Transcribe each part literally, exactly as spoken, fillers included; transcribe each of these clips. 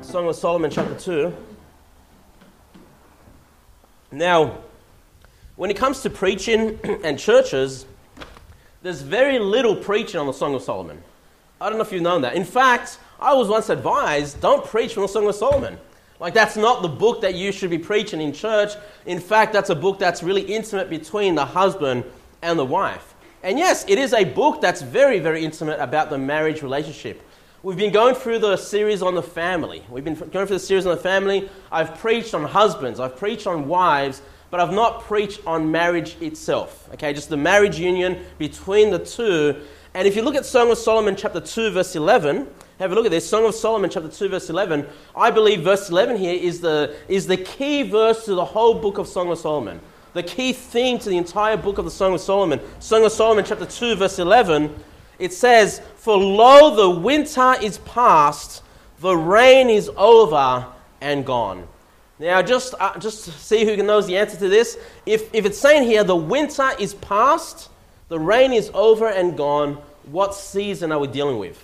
Song of Solomon, chapter two. Now, when it comes to preaching and churches, there's very little preaching on the Song of Solomon. I don't know if you've known that. In fact, I was once advised, don't preach from the Song of Solomon. Like, that's not the book that you should be preaching in church. In fact, that's a book that's really intimate between the husband and the wife. And yes, it is a book that's very, very intimate about the marriage relationship. We've been going through the series on the family. We've been going through the series on the family. I've preached on husbands. I've preached on wives. But I've not preached on marriage itself. Okay, just the marriage union between the two. And if you look at Song of Solomon chapter two, verse eleven, have a look at this. Song of Solomon chapter two, verse eleven. I believe verse eleven here is the, is the key verse to the whole book of Song of Solomon. The key theme to the entire book of the Song of Solomon. Song of Solomon chapter two, verse eleven. It says, "For lo, the winter is past, the rain is over and gone." Now, just uh, just see who knows the answer to this. If if it's saying here, the winter is past, the rain is over and gone, what season are we dealing with?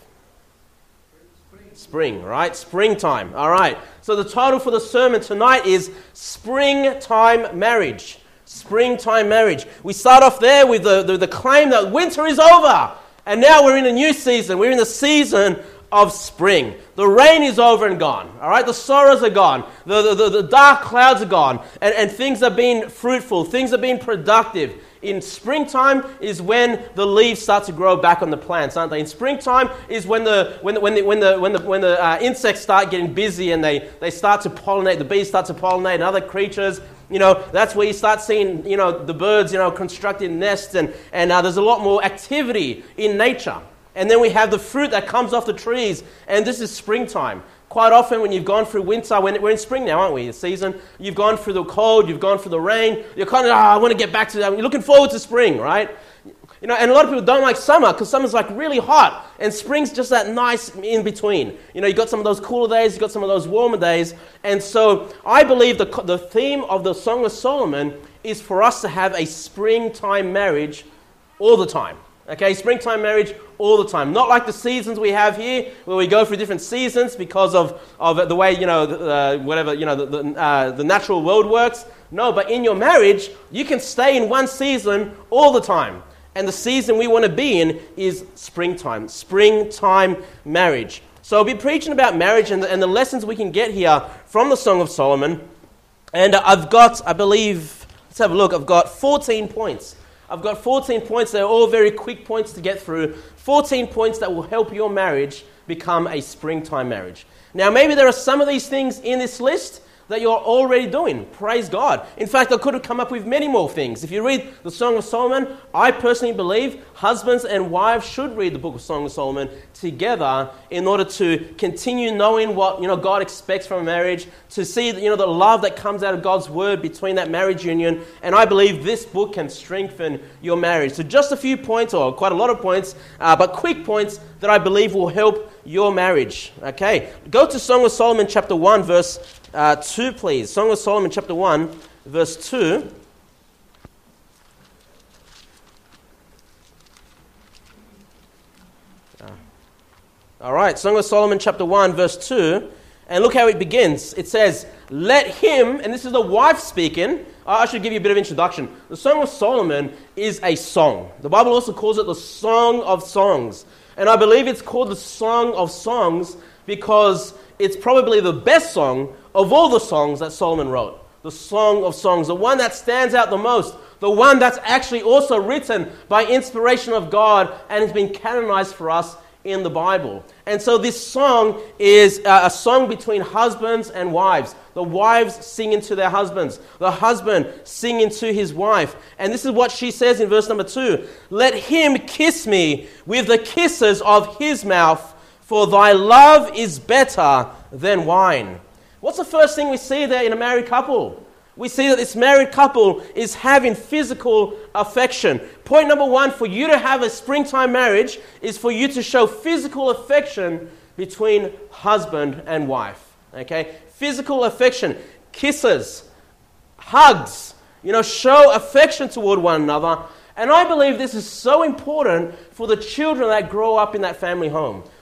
Spring. Spring, right? Springtime. All right. So the title for the sermon tonight is Springtime Marriage. Springtime Marriage. We start off there with the, the, the claim that winter is over. And now we're in a new season. We're in the season of spring. The rain is over and gone. All right, the sorrows are gone. The, the, the, the dark clouds are gone. And, and things are being fruitful. Things are being productive. In springtime is when the leaves start to grow back on the plants, aren't they? In springtime is when the when the, when the, when the, when the, when the uh, insects start getting busy and they, they start to pollinate. The bees start to pollinate and other creatures. You know, that's where you start seeing, you know, the birds, you know, constructing nests and, and uh, there's a lot more activity in nature. And then we have the fruit that comes off the trees, and this is springtime. Quite often when you've gone through winter, when we're in spring now, aren't we, the season, you've gone through the cold, you've gone through the rain, you're kind of, oh, I want to get back to that. You're looking forward to spring, right? You know, and a lot of people don't like summer because summer's like really hot, and spring's just that nice in between. You know, you've got some of those cooler days, you've got some of those warmer days, and so I believe the the theme of the Song of Solomon is for us to have a springtime marriage all the time. Okay, springtime marriage all the time. Not like the seasons we have here, where we go through different seasons because of, of the way, you know, uh, whatever, you know, the, the, uh, the natural world works. No, but in your marriage, you can stay in one season all the time. And the season we want to be in is springtime. Springtime marriage. So I'll be preaching about marriage and the, and the lessons we can get here from the Song of Solomon. And I've got, I believe, let's have a look, I've got fourteen points. I've got fourteen points. They're all very quick points to get through. fourteen points that will help your marriage become a springtime marriage. Now, maybe there are some of these things in this list that you're already doing. Praise God. In fact, I could have come up with many more things. If you read the Song of Solomon, I personally believe husbands and wives should read the book of Song of Solomon together in order to continue knowing what, you know, God expects from a marriage, to see, you know, the love that comes out of God's word between that marriage union. And I believe this book can strengthen your marriage. So just a few points, or quite a lot of points, uh, but quick points that I believe will help your marriage. Okay, go to Song of Solomon chapter one, verse Uh, two, please. Song of Solomon, chapter one, verse two. Uh, all right, Song of Solomon, chapter one, verse two. And look how it begins. It says, "Let him," and this is the wife speaking. I should give you a bit of introduction. The Song of Solomon is a song. The Bible also calls it the Song of Songs. And I believe it's called the Song of Songs because it's probably the best song of all the songs that Solomon wrote. The Song of Songs, the one that stands out the most, the one that's actually also written by inspiration of God and has been canonized for us in the Bible. And so this song is a song between husbands and wives. The wives singing to their husbands, the husband singing to his wife. And this is what she says in verse number two. "Let him kiss me with the kisses of his mouth, for thy love is better than wine." What's the first thing we see there in a married couple? We see that this married couple is having physical affection. Point number one, for you to have a springtime marriage is for you to show physical affection between husband and wife. Okay? Physical affection, kisses, hugs, you know, show affection toward one another. And I believe this is so important for the children that grow up in that family home.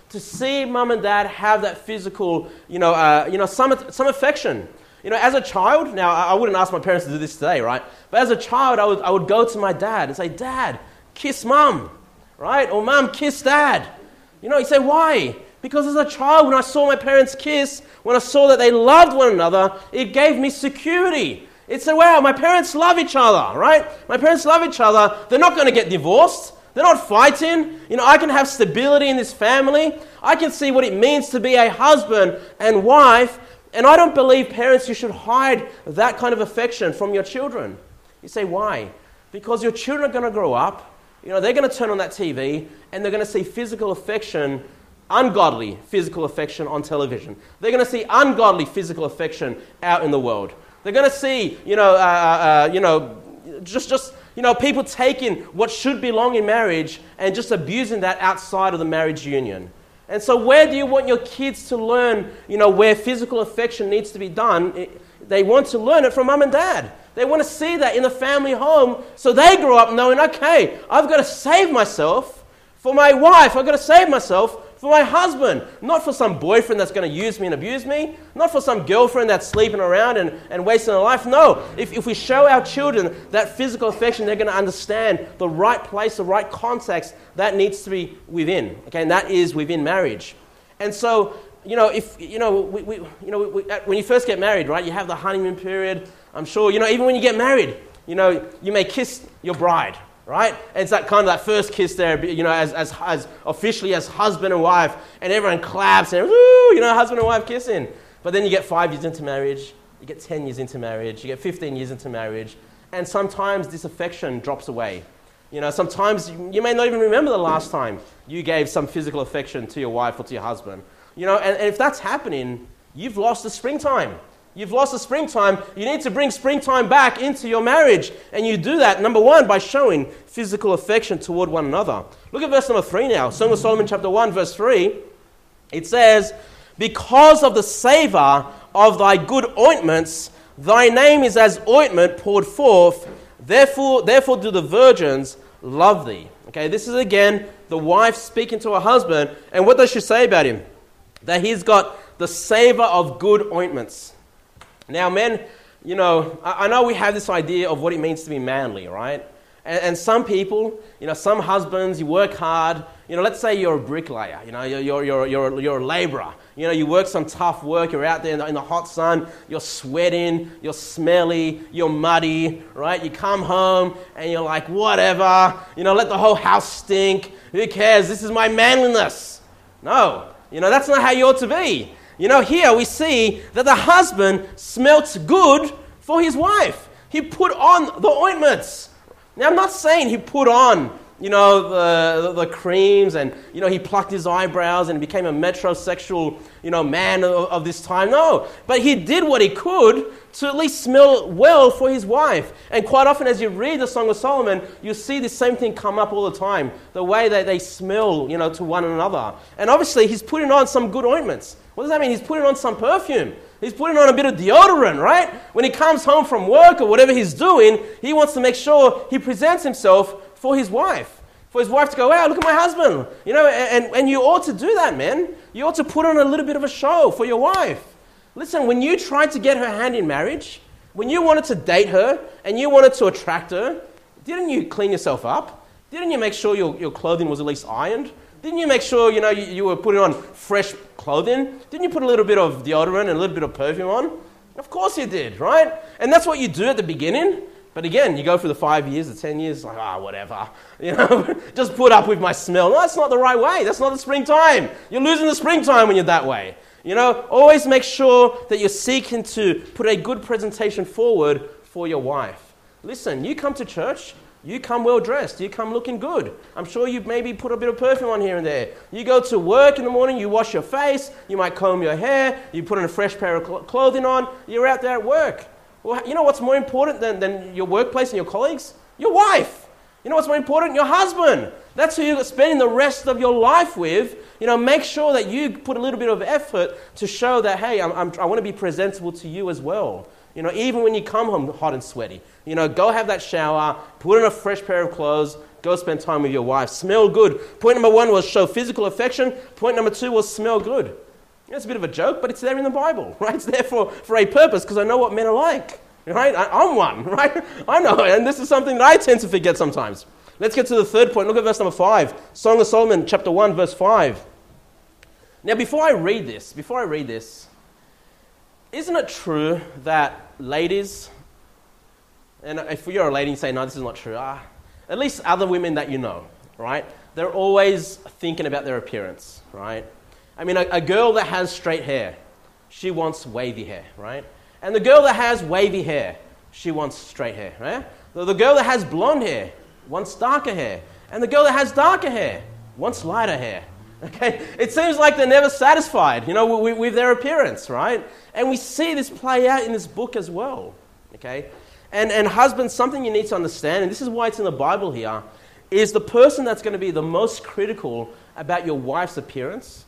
to see mum and dad have that physical, you know, uh, you know, some some affection. You know, as a child, now I wouldn't ask my parents to do this today, right? But as a child, I would I would go to my dad and say, "Dad, kiss mum," right? Or "Mum, kiss dad." You know, you say, "Why?" Because as a child, when I saw my parents kiss, when I saw that they loved one another, it gave me security. It said, "Wow, my parents love each other," right? My parents love each other. They're not going to get divorced. They're not fighting. You know, I can have stability in this family. I can see what it means to be a husband and wife. And I don't believe, parents, you should hide that kind of affection from your children. You say, why? Because your children are going to grow up. You know, they're going to turn on that T V and they're going to see physical affection, ungodly physical affection on television. They're going to see ungodly physical affection out in the world. They're going to see, you know, uh, uh, you know, just, just, you know, people taking what should belong in marriage and just abusing that outside of the marriage union. And so where do you want your kids to learn, you know, where physical affection needs to be done? They want to learn it from mum and dad. They want to see that in the family home so they grow up knowing, okay, I've got to save myself for my wife. I've got to save myself for my husband. Not for some boyfriend that's going to use me and abuse me. Not for some girlfriend that's sleeping around and, and wasting her life. No, if, if we show our children that physical affection, they're going to understand the right place, the right context that needs to be within. Okay, and that is within marriage. And so, you know, if you know, we, we, you know, we, when you first get married, right, you have the honeymoon period. I'm sure, you know, even when you get married, you know, you may kiss your bride. Right? And it's that kind of that first kiss there, you know, as, as as officially as husband and wife, and everyone claps and, woo, you know, husband and wife kissing. But then you get five years into marriage, you get ten years into marriage, you get fifteen years into marriage, and sometimes this affection drops away. You know, sometimes you, you may not even remember the last time you gave some physical affection to your wife or to your husband. You know, and, and if that's happening, you've lost the springtime. You've lost the springtime. You need to bring springtime back into your marriage. And you do that, number one, by showing physical affection toward one another. Look at verse number three now. Song of Solomon chapter one, verse three. It says, because of the savour of thy good ointments, thy name is as ointment poured forth. Therefore, therefore do the virgins love thee. Okay, this is again the wife speaking to her husband. And what does she say about him? That he's got the savour of good ointments. Now, men, you know, I know we have this idea of what it means to be manly, right? And, and some people, you know, some husbands, you work hard. You know, let's say you're a bricklayer. You know, you're you're you're you're, you're a labourer. You know, you work some tough work. You're out there in the, in the hot sun. You're sweating. You're smelly. You're muddy, right? You come home and you're like, whatever. You know, let the whole house stink. Who cares? This is my manliness. No, you know, that's not how you ought to be. You know, here we see that the husband smelt good for his wife. He put on the ointments. Now, I'm not saying he put on, you know, the, the, the creams and, you know, he plucked his eyebrows and became a metrosexual, you know, man of, of this time. No, but he did what he could to at least smell well for his wife. And quite often as you read the Song of Solomon, you see this same thing come up all the time, the way that they smell, you know, to one another. And obviously he's putting on some good ointments. What does that mean? He's putting on some perfume. He's putting on a bit of deodorant, right? When he comes home from work or whatever he's doing, he wants to make sure he presents himself for his wife. For his wife to go, wow, look at my husband. You know, and, and you ought to do that, man. You ought to put on a little bit of a show for your wife. Listen, when you tried to get her hand in marriage, when you wanted to date her and you wanted to attract her, didn't you clean yourself up? Didn't you make sure your, your clothing was at least ironed? Didn't you make sure, you know, you, you were putting on fresh clothing? Didn't you put a little bit of deodorant and a little bit of perfume on? Of course you did, right? And that's what you do at the beginning. But again, you go through the five years, the ten years, like, ah, oh, whatever. You know, just put up with my smell. No, that's not the right way. That's not the springtime. You're losing the springtime when you're that way. You know, always make sure that you're seeking to put a good presentation forward for your wife. Listen, you come to church, you come well dressed, you come looking good. I'm sure you maybe put a bit of perfume on here and there. You go to work in the morning, you wash your face, you might comb your hair, you put on a fresh pair of cl- clothing on, you're out there at work. Well, you know what's more important than, than your workplace and your colleagues? Your wife. You know what's more important? Your husband. That's who you're spending the rest of your life with. You know, make sure that you put a little bit of effort to show that, hey, I'm, I'm, I want to be presentable to you as well. You know, even when you come home hot and sweaty, you know, go have that shower, put on a fresh pair of clothes, Go spend time with your wife. Smell good. Point number one was show physical affection. Point number two was smell good. It's a bit of a joke, but it's there in the Bible, right? It's there for, for a purpose because I know what men are like, right? I, I'm one, right? I know, and this is something that I tend to forget sometimes. Let's get to the third point. Look at verse number five. Song of Solomon, chapter one, verse five. Now, before I read this, before I read this, isn't it true that ladies, and if you're a lady and you say, no, this is not true, ah, at least other women that you know, right? They're always thinking about their appearance, right? I mean, a, a girl that has straight hair, she wants wavy hair, right? And the girl that has wavy hair, she wants straight hair, right? The, the girl that has blonde hair wants darker hair. And the girl that has darker hair wants lighter hair, okay? It seems like they're never satisfied, you know, with, with their appearance, right? And we see this play out in this book as well, okay? And, and husbands, something you need to understand, and this is why it's in the Bible here, is the person that's going to be the most critical about your wife's appearance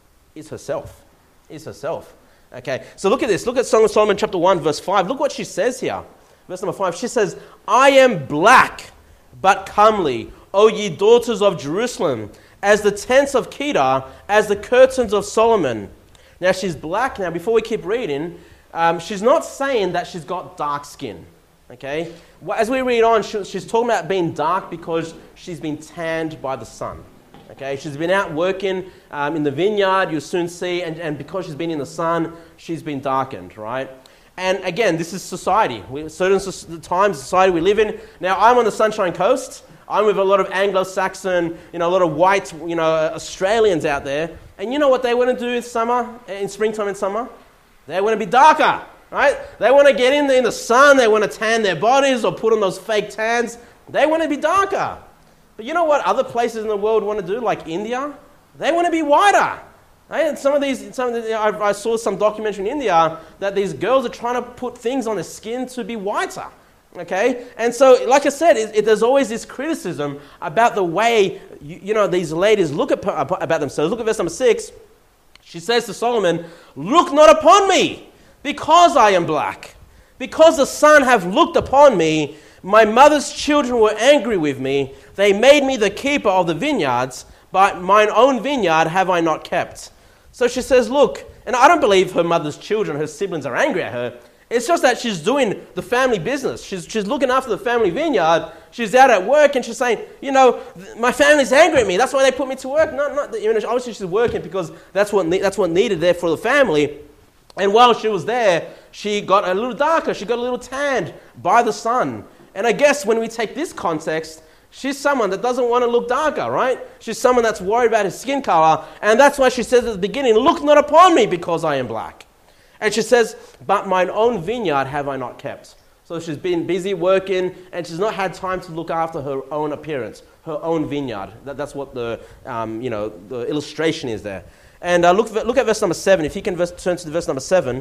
is herself. Is herself. Okay, so look at this. Look at Song of Solomon chapter one, verse five. Look what she says here. Verse number five. She says, I am black, but comely, O ye daughters of Jerusalem, as the tents of Kedar, as the curtains of Solomon. Now she's black. Now before we keep reading, um, she's not saying that she's got dark skin. Okay, as we read on, she's talking about being dark because she's been tanned by the sun. Okay, she's been out working um, in the vineyard, you'll soon see, and, and because she's been in the sun, she's been darkened, right? And again, this is society. We, certain so- times, society we live in. Now, I'm on the Sunshine Coast. I'm with a lot of Anglo-Saxon, you know, a lot of white, you know, Australians out there. And you know what they want to do in summer, in springtime and summer? They want to be darker. Right? They want to get in the, in the sun, they want to tan their bodies or put on those fake tans. They want to be darker. But you know what other places in the world want to do, like India? They want to be whiter. Right? And some of these, some of the, I, I saw some documentary in India that these girls are trying to put things on their skin to be whiter. Okay? And so, like I said, it, it, there's always this criticism about the way, you, you know, these ladies look at, about themselves. Look at verse number six. She says to Solomon, look not upon me, because I am black, because the sun have looked upon me, my mother's children were angry with me. They made me the keeper of the vineyards, but mine own vineyard have I not kept. So she says, look, and I don't believe her mother's children, her siblings are angry at her. It's just that she's doing the family business. She's, she's looking after the family vineyard. She's out at work and she's saying, you know, my family's angry at me. That's why they put me to work. Not, not, you know, obviously she's working because that's what, that's what needed there for the family. And while she was there, she got a little darker. She got a little tanned by the sun. And I guess when we take this context, she's someone that doesn't want to look darker, right? She's someone that's worried about his skin color. And that's why she says at the beginning, look not upon me because I am black. And she says, but mine own vineyard have I not kept. So she's been busy working and she's not had time to look after her own appearance, her own vineyard. That, that's what the, um, you know, the illustration is there. And uh, look, look at verse number seven. If you can verse, turn to verse number seven.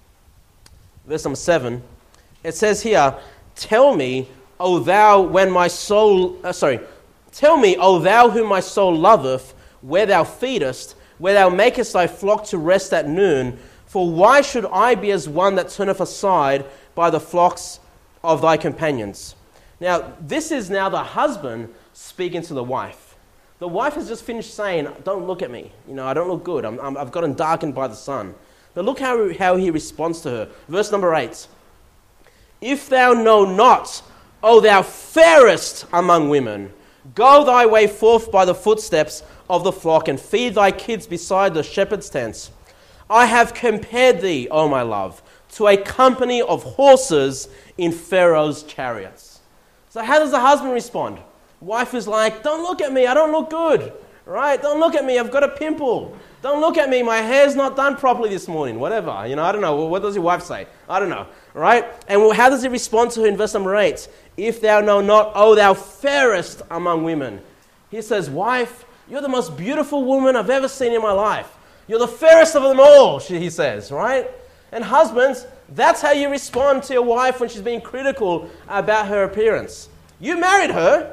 Verse number seven. It says here, tell me, O thou, when my soul... Uh, sorry. Tell me, O thou whom my soul loveth, where thou feedest, where thou makest thy flock to rest at noon. For why should I be as one that turneth aside by the flocks of thy companions? Now, this is now the husband speaking to the wife. The wife has just finished saying, don't look at me. You know, I don't look good. I'm, I'm, I've gotten darkened by the sun. But look how, how he responds to her. Verse number eight. If thou know not, O thou fairest among women, go thy way forth by the footsteps of the flock and feed thy kids beside the shepherd's tents. I have compared thee, O my love, to a company of horses in Pharaoh's chariots. So how does the husband respond? Wife is like, don't look at me, I don't look good, right? Don't look at me, I've got a pimple. Don't look at me, my hair's not done properly this morning, whatever. You know, I don't know. What does your wife say? I don't know, right? And how does he respond to her in verse number eight? If thou know not, O thou fairest among women. He says, wife, you're the most beautiful woman I've ever seen in my life. You're the fairest of them all, he says, right? And husbands, that's how you respond to your wife when she's being critical about her appearance. You married her.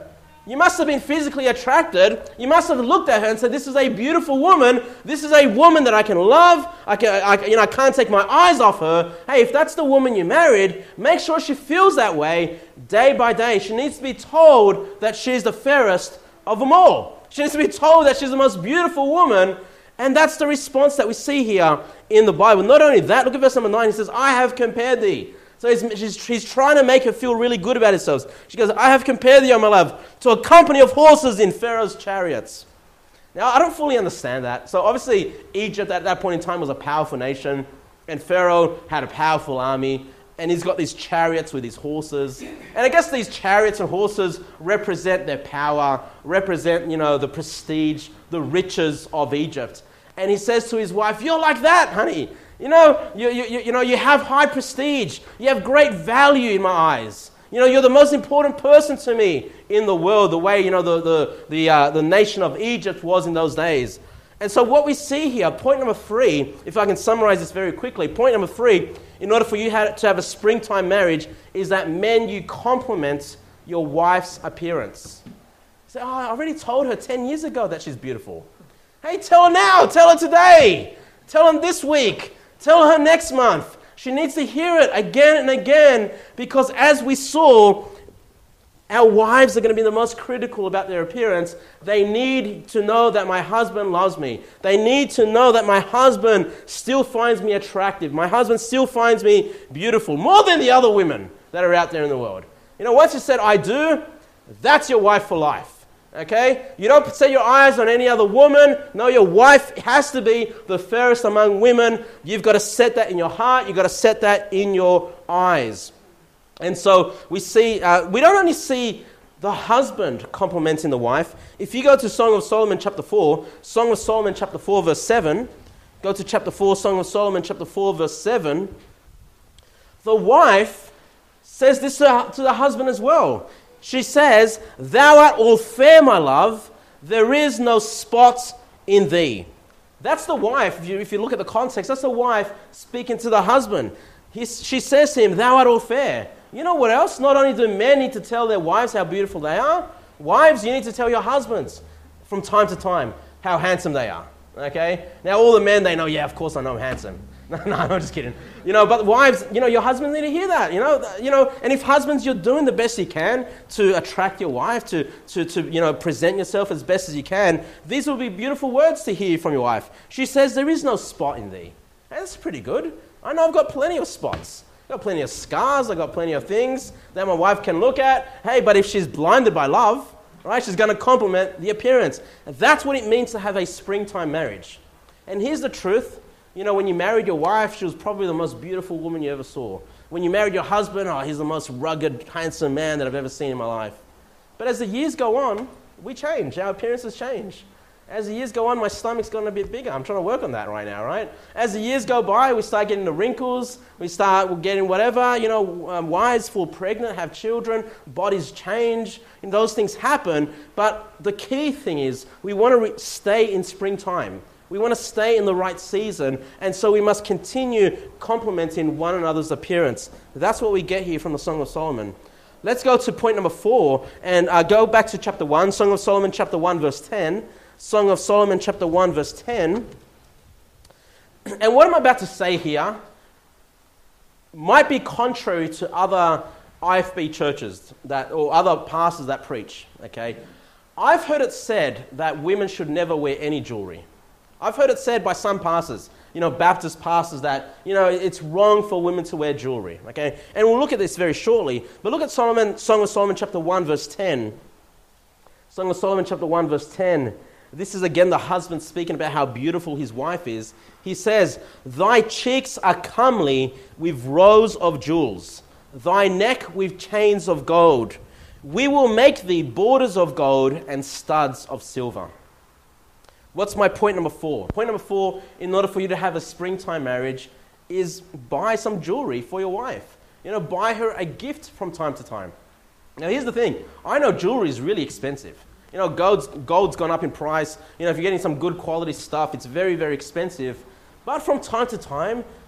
You must have been physically attracted. You must have looked at her and said, this is a beautiful woman. This is a woman that I can love. I, can, I, you know, I can't take my eyes off her. Hey, if that's the woman you married, make sure she feels that way day by day. She needs to be told that she's the fairest of them all. She needs to be told that she's the most beautiful woman. And that's the response that we see here in the Bible. Not only that, look at verse number nine. He says, I have compared thee. So he's, she's, he's trying to make her feel really good about herself. She goes, I have compared thee, O my love, to a company of horses in Pharaoh's chariots. Now, I don't fully understand that. So obviously, Egypt at that point in time was a powerful nation, and Pharaoh had a powerful army, and he's got these chariots with his horses. And I guess these chariots and horses represent their power, represent, you know, the prestige, the riches of Egypt. And he says to his wife, you're like that, honey. You know, you, you, you know, you have high prestige. You have great value in my eyes. You know, you're the most important person to me in the world, the way, you know, the, the, the, uh, the nation of Egypt was in those days. And so what we see here, point number three, if I can summarize this very quickly, point number three, in order for you to have a springtime marriage, is that men, you compliment your wife's appearance. You say, oh, I already told her ten years ago that she's beautiful. Hey, tell her now. Tell her today. Tell her this week. Tell her next month. She needs to hear it again and again, because as we saw, our wives are going to be the most critical about their appearance. They need to know that my husband loves me. They need to know that my husband still finds me attractive. My husband still finds me beautiful, more than the other women that are out there in the world. You know, once you said, I do, that's your wife for life. Okay? You don't set your eyes on any other woman. No, your wife has to be the fairest among women. You've got to set that in your heart. You've got to set that in your eyes. And so we see, uh, we don't only see the husband complimenting the wife. If you go to Song of Solomon chapter four, Song of Solomon chapter four verse seven, go to chapter four, Song of Solomon chapter four verse seven, the wife says this to the husband as well. She says, thou art all fair, my love. There is no spot in thee. That's the wife. If you, if you look at the context, that's the wife speaking to the husband. He, she says to him, thou art all fair. You know what else? Not only do men need to tell their wives how beautiful they are, wives, you need to tell your husbands from time to time how handsome they are. Okay? Now, all the men, they know, yeah, of course I know I'm handsome. No, no, I'm just kidding. You know, but wives, you know, your husbands need to hear that, you know, you know, and if husbands, you're doing the best you can to attract your wife, to, to, to, you know, present yourself as best as you can, these will be beautiful words to hear from your wife. She says, there is no spot in thee. Hey, that's pretty good. I know I've got plenty of spots. I've got plenty of scars. I've got plenty of things that my wife can look at. Hey, but if she's blinded by love, right, she's going to compliment the appearance. That's what it means to have a springtime marriage. And here's the truth. You know, when you married your wife, she was probably the most beautiful woman you ever saw. When you married your husband, oh, he's the most rugged, handsome man that I've ever seen in my life. But as the years go on, we change. Our appearances change. As the years go on, my stomach's gotten a bit bigger. I'm trying to work on that right now, right? As the years go by, we start getting the wrinkles. We start getting whatever, you know, um, wives fall pregnant, have children, bodies change, and those things happen. But the key thing is we want to re- stay in springtime. We want to stay in the right season, and so we must continue complimenting one another's appearance. That's what we get here from the Song of Solomon. Let's go to point number four, and uh, go back to chapter one, Song of Solomon chapter one, verse ten. Song of Solomon chapter one, verse ten. And what I'm about to say here might be contrary to other I F B churches that, or other pastors that preach, okay? I've heard it said that women should never wear any jewelry. I've heard it said by some pastors, you know, Baptist pastors, that, you know, it's wrong for women to wear jewelry, okay? And we'll look at this very shortly. But look at Solomon, Song of Solomon chapter one, verse ten. Song of Solomon chapter one, verse ten. This is again the husband speaking about how beautiful his wife is. He says, thy cheeks are comely with rows of jewels, thy neck with chains of gold. We will make thee borders of gold and studs of silver. What's my point number four? Point number four, in order for you to have a springtime marriage, is buy some jewelry for your wife. You know, buy her a gift from time to time. Now, here's the thing. I know jewelry is really expensive. You know, gold's, gold's gone up in price. You know, if you're getting some good quality stuff, it's very, very expensive. But from time to time,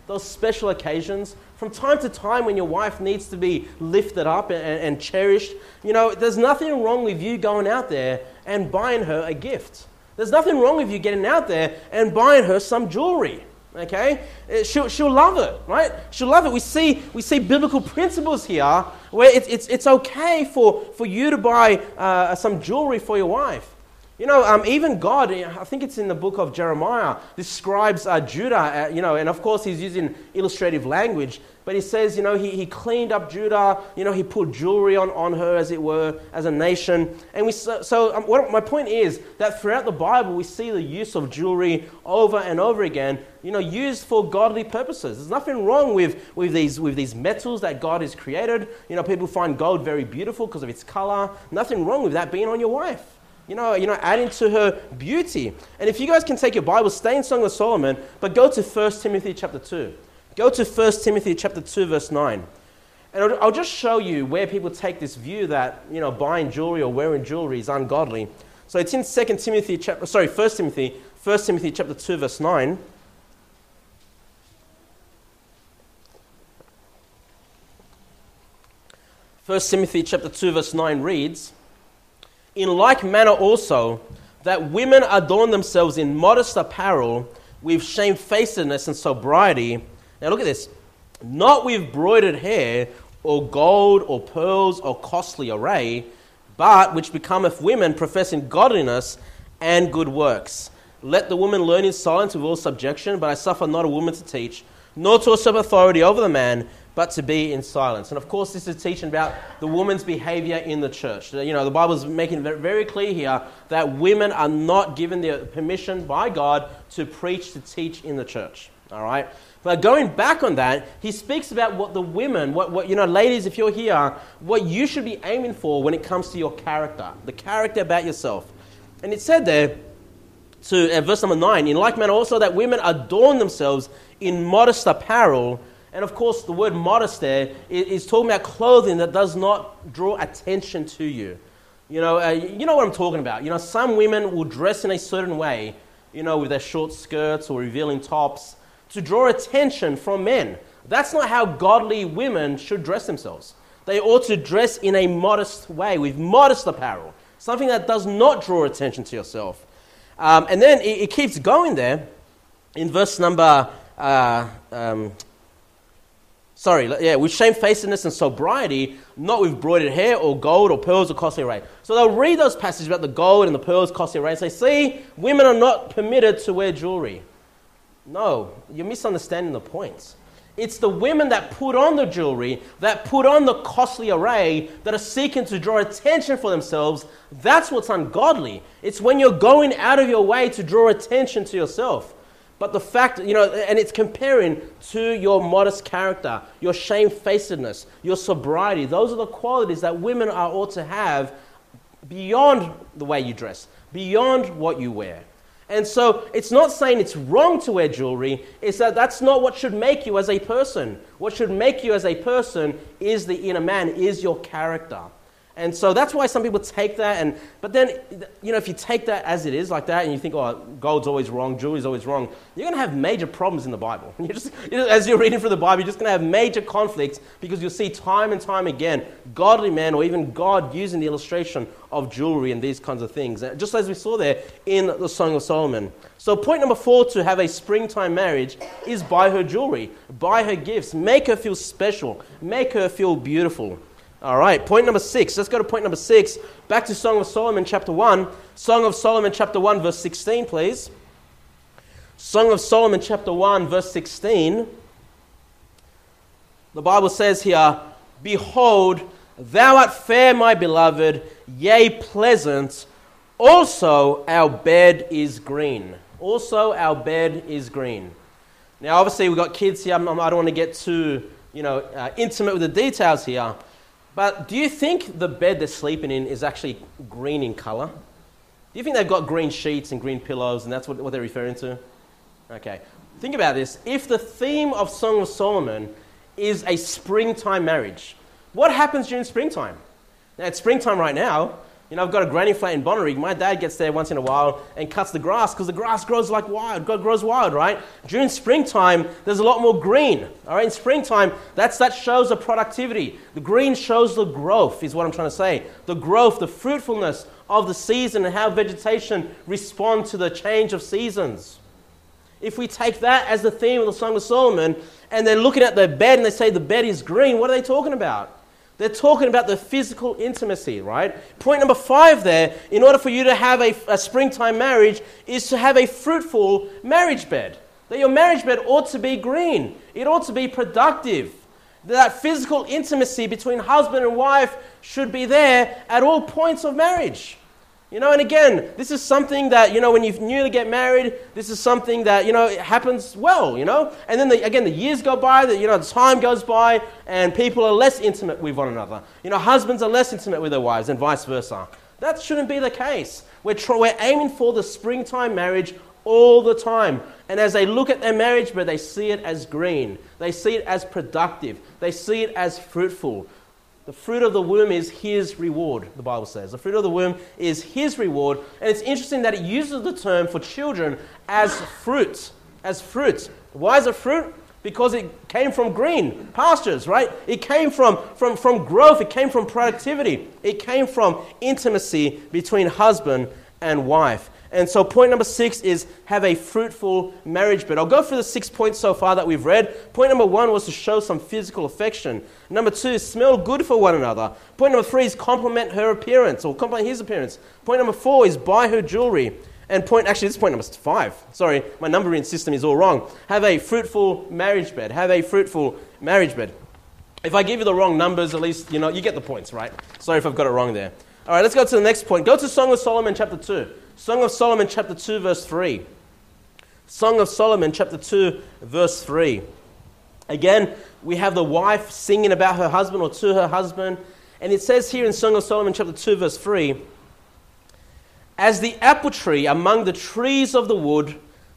those special occasions, from time to time when your wife needs to be lifted up and, and cherished, you know, there's nothing wrong with you going out there and buying her a gift. There's nothing wrong with you getting out there and buying her some jewelry. Okay, she'll she'll love it, right? She'll love it. We see we see biblical principles here where it's it's it's okay for for you to buy uh, some jewelry for your wife. You know, um, even God, I think it's in the book of Jeremiah, describes uh, Judah, uh, you know, and of course he's using illustrative language, but he says, you know, he, he cleaned up Judah, you know, he put jewelry on, on her, as it were, as a nation. And we so, so um, what, my point is that throughout the Bible, we see the use of jewelry over and over again, you know, used for godly purposes. There's nothing wrong with, with, these, with these metals that God has created. You know, people find gold very beautiful because of its color. Nothing wrong with that being on your wife. You know, you know, adding to her beauty. And if you guys can take your Bible, stay in Song of Solomon, but go to First Timothy chapter two. Go to First Timothy chapter two, verse nine. And I'll, I'll just show you where people take this view that, you know, buying jewelry or wearing jewelry is ungodly. So it's in Second Timothy chapter, sorry, First Timothy, First Timothy chapter two, verse nine. First Timothy chapter two, verse nine reads, "In like manner also, that women adorn themselves in modest apparel, with shamefacedness and sobriety." Now look at this. "Not with broidered hair, or gold, or pearls, or costly array, but which becometh women professing godliness and good works. Let the woman learn in silence with all subjection, but I suffer not a woman to teach, nor to usurp authority over the man, but to be in silence." And of course, this is teaching about the woman's behavior in the church. You know, the Bible is making it very clear here that women are not given the permission by God to preach, to teach in the church. All right? But going back on that, he speaks about what the women, what, what you know, ladies, if you're here, what you should be aiming for when it comes to your character, the character about yourself. And it said there, to uh, verse number nine, "In like manner also that women adorn themselves in modest apparel." And of course, the word modest there is talking about clothing that does not draw attention to you. You know, uh, you know what I'm talking about. You know, some women will dress in a certain way, you know, with their short skirts or revealing tops to draw attention from men. That's not how godly women should dress themselves. They ought to dress in a modest way, with modest apparel, something that does not draw attention to yourself. Um, and then it, it keeps going there in verse number... Uh, um, Sorry, yeah, with shamefacedness and sobriety, not with broidered hair or gold or pearls or costly array. So they'll read those passages about the gold and the pearls, costly array, and say, see, women are not permitted to wear jewelry. No, you're misunderstanding the point. It's the women that put on the jewelry, that put on the costly array, that are seeking to draw attention for themselves. That's what's ungodly. It's when you're going out of your way to draw attention to yourself. But the fact, you know, and it's comparing to your modest character, your shamefacedness, your sobriety. Those are the qualities that women are ought to have beyond the way you dress, beyond what you wear. And so it's not saying it's wrong to wear jewelry. It's that that's not what should make you as a person. What should make you as a person is the inner man, is your character. And so that's why some people take that, and but then, you know, if you take that as it is like that, and you think, oh, gold's always wrong, jewelry's always wrong, you're going to have major problems in the Bible. You're just, you know, as you're reading through the Bible, you're just going to have major conflicts, because you'll see time and time again godly men or even God using the illustration of jewelry and these kinds of things, just as we saw there in the Song of Solomon. So point number four to have a springtime marriage is buy her jewelry, buy her gifts, make her feel special, make her feel beautiful. All right, point number six. Let's go to point number six. Back to Song of Solomon, chapter one. Song of Solomon, chapter one, verse sixteen, please. Song of Solomon, chapter one, verse sixteen. The Bible says here, "Behold, thou art fair, my beloved, yea, pleasant. Also our bed is green." Also our bed is green. Now, obviously, we've got kids here. I don't want to get too, you know, uh, intimate with the details here. But do you think the bed they're sleeping in is actually green in color? Do you think they've got green sheets and green pillows, and that's what, what they're referring to? Okay. Think about this. If the theme of Song of Solomon is a springtime marriage, what happens during springtime? Now, it's springtime right now, You know, I've got a granny flat in Bonnyrigg. My dad gets there once in a while and cuts the grass because the grass grows like wild, grows wild, right? During springtime, there's a lot more green. All right, in springtime, that's that shows the productivity. The green shows the growth, is what I'm trying to say. The growth, the fruitfulness of the season and how vegetation responds to the change of seasons. If we take that as the theme of the Song of Solomon, and they're looking at the bed and they say the bed is green, what are they talking about? They're talking about the physical intimacy, right? Point number five there, in order for you to have a, a springtime marriage, is to have a fruitful marriage bed. That your marriage bed ought to be green. It ought to be productive. That physical intimacy between husband and wife should be there at all points of marriage. You know, and again, this is something that, you know, when you newly get married, this is something that, you know, it happens well, you know. And then, the, again, the years go by, the, you know, the time goes by, and people are less intimate with one another. You know, husbands are less intimate with their wives and vice versa. That shouldn't be the case. We're, tr- we're aiming for the springtime marriage all the time. And as they look at their marriage bed, they see it as green. They see it as productive. They see it as fruitful. The fruit of the womb is his reward, the Bible says. The fruit of the womb is his reward. And it's interesting that it uses the term for children as fruit. As fruit. Why is it fruit? Because it came from green pastures, right? It came from, from, from growth. It came from productivity. It came from intimacy between husband and wife. And so point number six is have a fruitful marriage bed. I'll go through the six points so far that we've read. Point number one was to show some physical affection. Number two, smell good for one another. Point number three is compliment her appearance or compliment his appearance. Point number four is buy her jewelry. And point, actually this is point number five. Sorry, my numbering system is all wrong. Have a fruitful marriage bed. Have a fruitful marriage bed. If I give you the wrong numbers, at least, you know, you get the points, right? Sorry if I've got it wrong there. All right, let's go to the next point. Go to Song of Solomon chapter two. Song of Solomon chapter two verse three. Song of Solomon chapter two verse three. Again, we have the wife singing about her husband or to her husband. And it says here in Song of Solomon chapter two verse three, as the apple tree among the trees of the wood,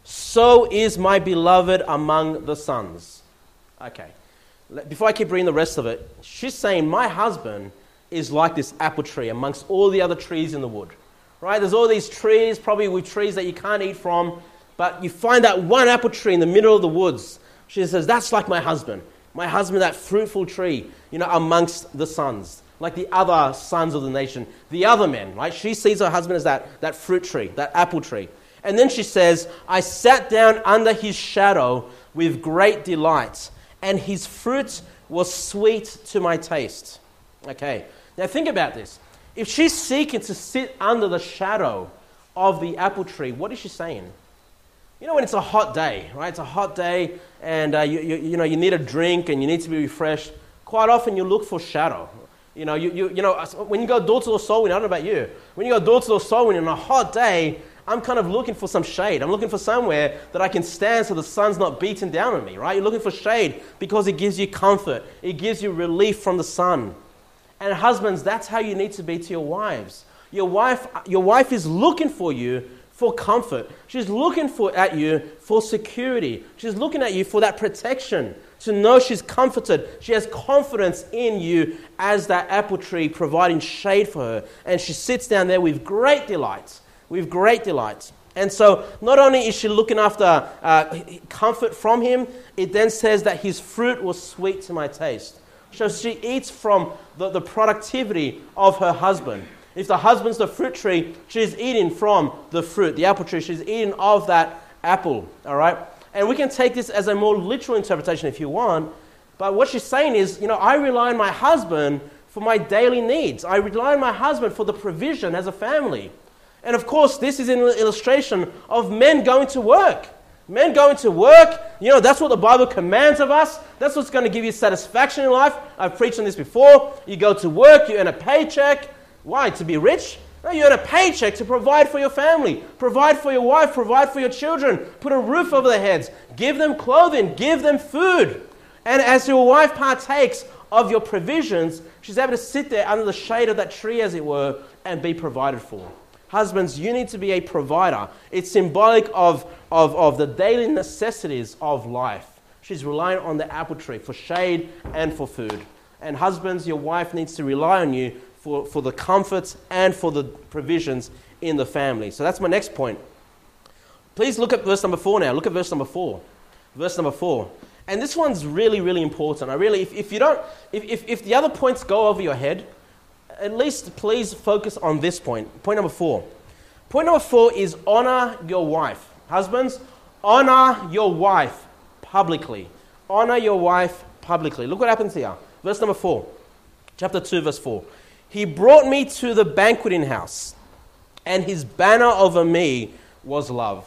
so is my beloved among the sons. Okay, before I keep reading the rest of it, she's saying my husband is like this apple tree amongst all the other trees in the wood. Right? There's all these trees, probably with trees that you can't eat from, but you find that one apple tree in the middle of the woods. She says, that's like my husband. My husband, that fruitful tree, you know, amongst the sons, like the other sons of the nation, the other men, right? She sees her husband as that, that fruit tree, that apple tree. And then she says, I sat down under his shadow with great delight, and his fruit was sweet to my taste. Okay, now think about this. If she's seeking to sit under the shadow of the apple tree, what is she saying? You know, when it's a hot day, right? It's a hot day and uh, you, you, you know, you need a drink and you need to be refreshed. Quite often you look for shadow. You know, you, you, you know, when you go door to door soul winning, I don't know about you. When you go door to door soul winning on a hot day, I'm kind of looking for some shade. I'm looking for somewhere that I can stand so the sun's not beating down on me, right? You're looking for shade because it gives you comfort. It gives you relief from the sun. And husbands, that's how you need to be to your wives. Your wife, your wife is looking for you for comfort. She's looking for at you for security. She's looking at you for that protection, to know she's comforted. She has confidence in you as that apple tree providing shade for her. And she sits down there with great delight, with great delight. And so not only is she looking after uh, comfort from him, it then says that his fruit was sweet to my taste. So she eats from the, the productivity of her husband. If the husband's the fruit tree, she's eating from the fruit, the apple tree. She's eating of that apple, all right? And we can take this as a more literal interpretation if you want. But what she's saying is, you know, I rely on my husband for my daily needs. I rely on my husband for the provision as a family. And of course, this is an illustration of men going to work. Men going to work, you know, that's what the Bible commands of us. That's what's going to give you satisfaction in life. I've preached on this before. You go to work, you earn a paycheck. Why? To be rich? No, you earn a paycheck to provide for your family, provide for your wife, provide for your children, put a roof over their heads, give them clothing, give them food. And as your wife partakes of your provisions, she's able to sit there under the shade of that tree, as it were, and be provided for. Husbands, you need to be a provider. It's symbolic of, of, of the daily necessities of life. She's relying on the apple tree for shade and for food. And husbands, your wife needs to rely on you for, for the comforts and for the provisions in the family. So that's my next point. Please look at verse number four now. Look at verse number four. Verse number four. And this one's really, really important. I really, if, if you don't, if, if, if the other points go over your head, at least please focus on this point. Point number four. Point number four is honor your wife. Husbands, honor your wife publicly. Honor your wife publicly. Look what happens here. Verse number four. Chapter two, verse four. He brought me to the banqueting house, and his banner over me was love.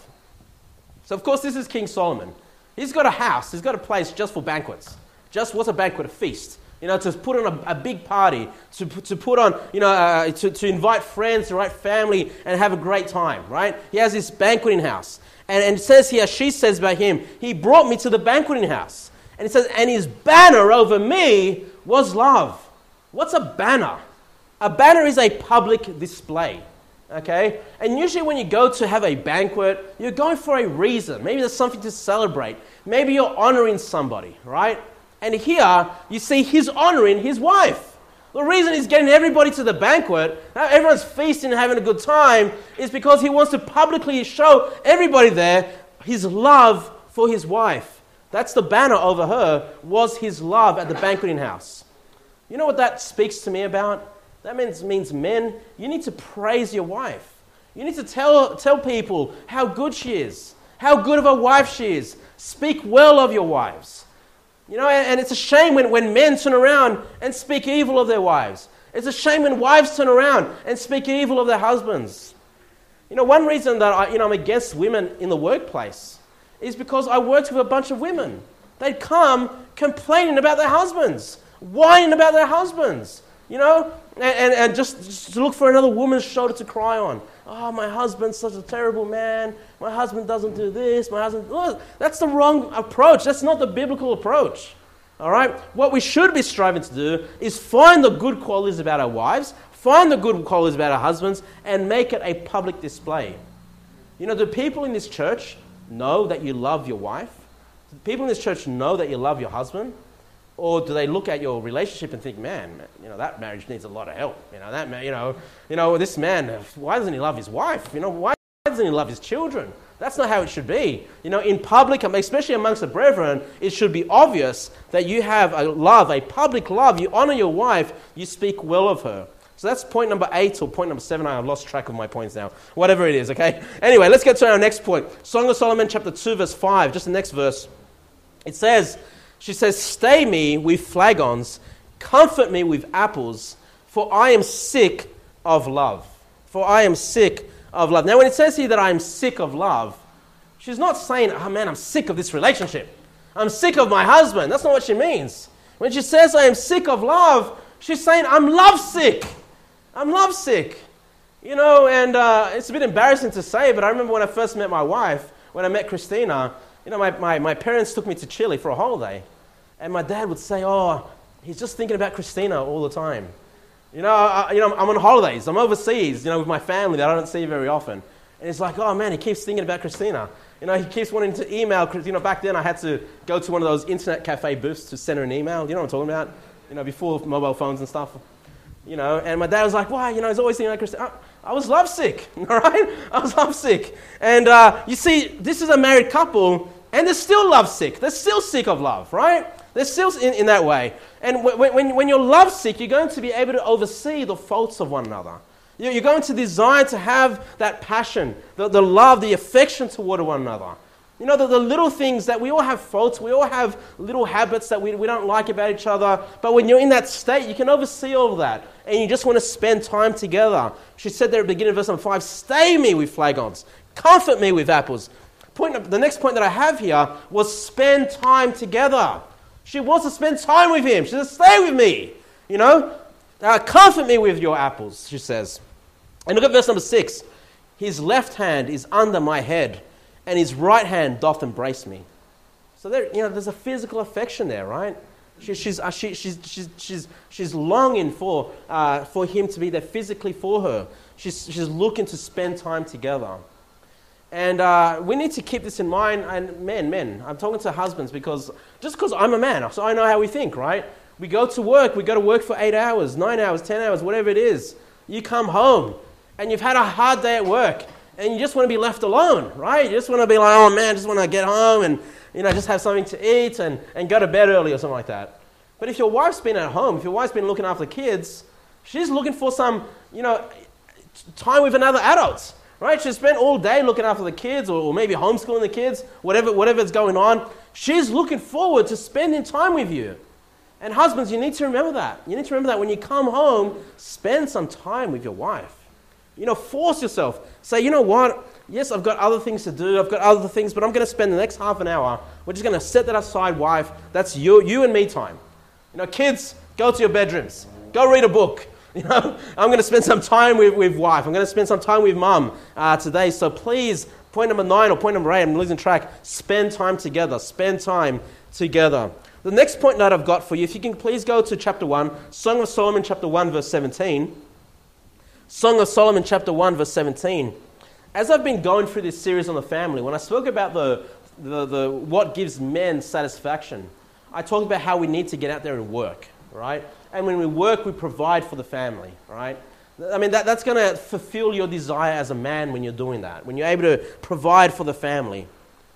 So, of course, this is King Solomon. He's got a house. He's got a place just for banquets. Just what's a banquet? A feast. You know, to put on a, a big party, to, to put on, you know, uh, to, to invite friends, to invite family, and have a great time, right? He has this banqueting house. And, and it says here, she says about him, he brought me to the banqueting house. And it says, and his banner over me was love. What's a banner? A banner is a public display. Okay? And usually when you go to have a banquet, you're going for a reason. Maybe there's something to celebrate. Maybe you're honoring somebody, right? And here, you see he's honoring his wife. The reason he's getting everybody to the banquet, everyone's feasting and having a good time, is because he wants to publicly show everybody there his love for his wife. That's the banner over her, was his love at the banqueting house. You know what that speaks to me about? That means, means men, you need to praise your wife. You need to tell, tell people how good she is, how good of a wife she is. Speak well of your wives. You know, and, and it's a shame when, when men turn around and speak evil of their wives. It's a shame when wives turn around and speak evil of their husbands. You know, one reason that I, you know, I'm against women in the workplace is because I worked with a bunch of women. They'd come complaining about their husbands, whining about their husbands, you know, and, and, and just, just to look for another woman's shoulder to cry on. Oh, my husband's such a terrible man. My husband doesn't do this. My husband... Oh, that's the wrong approach. That's not the biblical approach. All right? What we should be striving to do is find the good qualities about our wives, find the good qualities about our husbands, and make it a public display. You know, do people in this church know that you love your wife? Do people in this church know that you love your husband? Or do they look at your relationship and think, man, you know, that marriage needs a lot of help. You know, that man, you know, you know, this man, why doesn't he love his wife? You know, why doesn't he love his children? That's not how it should be. You know, in public, especially amongst the brethren, it should be obvious that you have a love, a public love. You honor your wife, you speak well of her. So that's point number eight or point number seven. I've lost track of my points now. Whatever it is, okay? Anyway, let's get to our next point. Song of Solomon, chapter two, verse five, just the next verse. It says... She says, stay me with flagons, comfort me with apples, for I am sick of love. For I am sick of love. Now, when it says here that I am sick of love, she's not saying, oh man, I'm sick of this relationship. I'm sick of my husband. That's not what she means. When she says I am sick of love, she's saying I'm lovesick. I'm lovesick. You know, and uh, it's a bit embarrassing to say, but I remember when I first met my wife, when I met Christina, you know, my, my, my parents took me to Chile for a holiday. And my dad would say, oh, he's just thinking about Christina all the time. You know, I, you know, I'm on holidays. I'm overseas, you know, with my family that I don't see very often. And it's like, oh, man, he keeps thinking about Christina. You know, he keeps wanting to email. You know, back then I had to go to one of those internet cafe booths to send her an email. You know what I'm talking about? You know, before mobile phones and stuff. You know, and my dad was like, why? You know, he's always thinking about Christina. I, I was lovesick, all right? I was lovesick. And uh, you see, this is a married couple, and they're still lovesick. They're still sick of love, right? They're still in, in that way. And when, when, when you're lovesick, you're going to be able to oversee the faults of one another. You're going to desire to have that passion, the, the love, the affection toward one another. You know, the, the little things that we all have faults, we all have little habits that we, we don't like about each other. But when you're in that state, you can oversee all of that. And you just want to spend time together. She said there at the beginning of verse number five, stay me with flagons, comfort me with apples. Point, the next point that I have here was spend time together. She wants to spend time with him. She says, stay with me. You know, uh, comfort me with your apples, she says. And look at verse number six. His left hand is under my head, and his right hand doth embrace me. So there, you know, there's a physical affection there, right? She, she's, uh, she, she's, she's, she's, she's longing for, uh, for him to be there physically for her. She's, she's looking to spend time together. And uh, we need to keep this in mind. And men, men, I'm talking to husbands because just because I'm a man, so I know how we think, right? We go to work. We go to work for eight hours, nine hours, ten hours, whatever it is. You come home and you've had a hard day at work and you just want to be left alone, right? You just want to be like, oh man, I just want to get home and, you know, just have something to eat and, and go to bed early or something like that. But if your wife's been at home, if your wife's been looking after the kids, she's looking for some, you know, time with another adult, right? She's spent all day looking after the kids or, or maybe homeschooling the kids, whatever, whatever's going on. She's looking forward to spending time with you. And husbands, you need to remember that. You need to remember that when you come home, spend some time with your wife. You know, force yourself. Say, you know what? Yes, I've got other things to do. I've got other things, but I'm going to spend the next half an hour. We're just going to set that aside, wife. That's you, you and me time. You know, kids, go to your bedrooms. Go read a book. You know, I'm going to spend some time with, with wife. I'm going to spend some time with mum uh, today. So please, point number nine or point number eight, I'm losing track. Spend time together. Spend time together. The next point that I've got for you, if you can please go to chapter one, Song of Solomon chapter one, verse seventeen. Song of Solomon chapter one, verse seventeen. As I've been going through this series on the family, when I spoke about the, the, the what gives men satisfaction, I talked about how we need to get out there and work, right? And when we work, we provide for the family, right? I mean, that, that's going to fulfill your desire as a man when you're doing that, when you're able to provide for the family.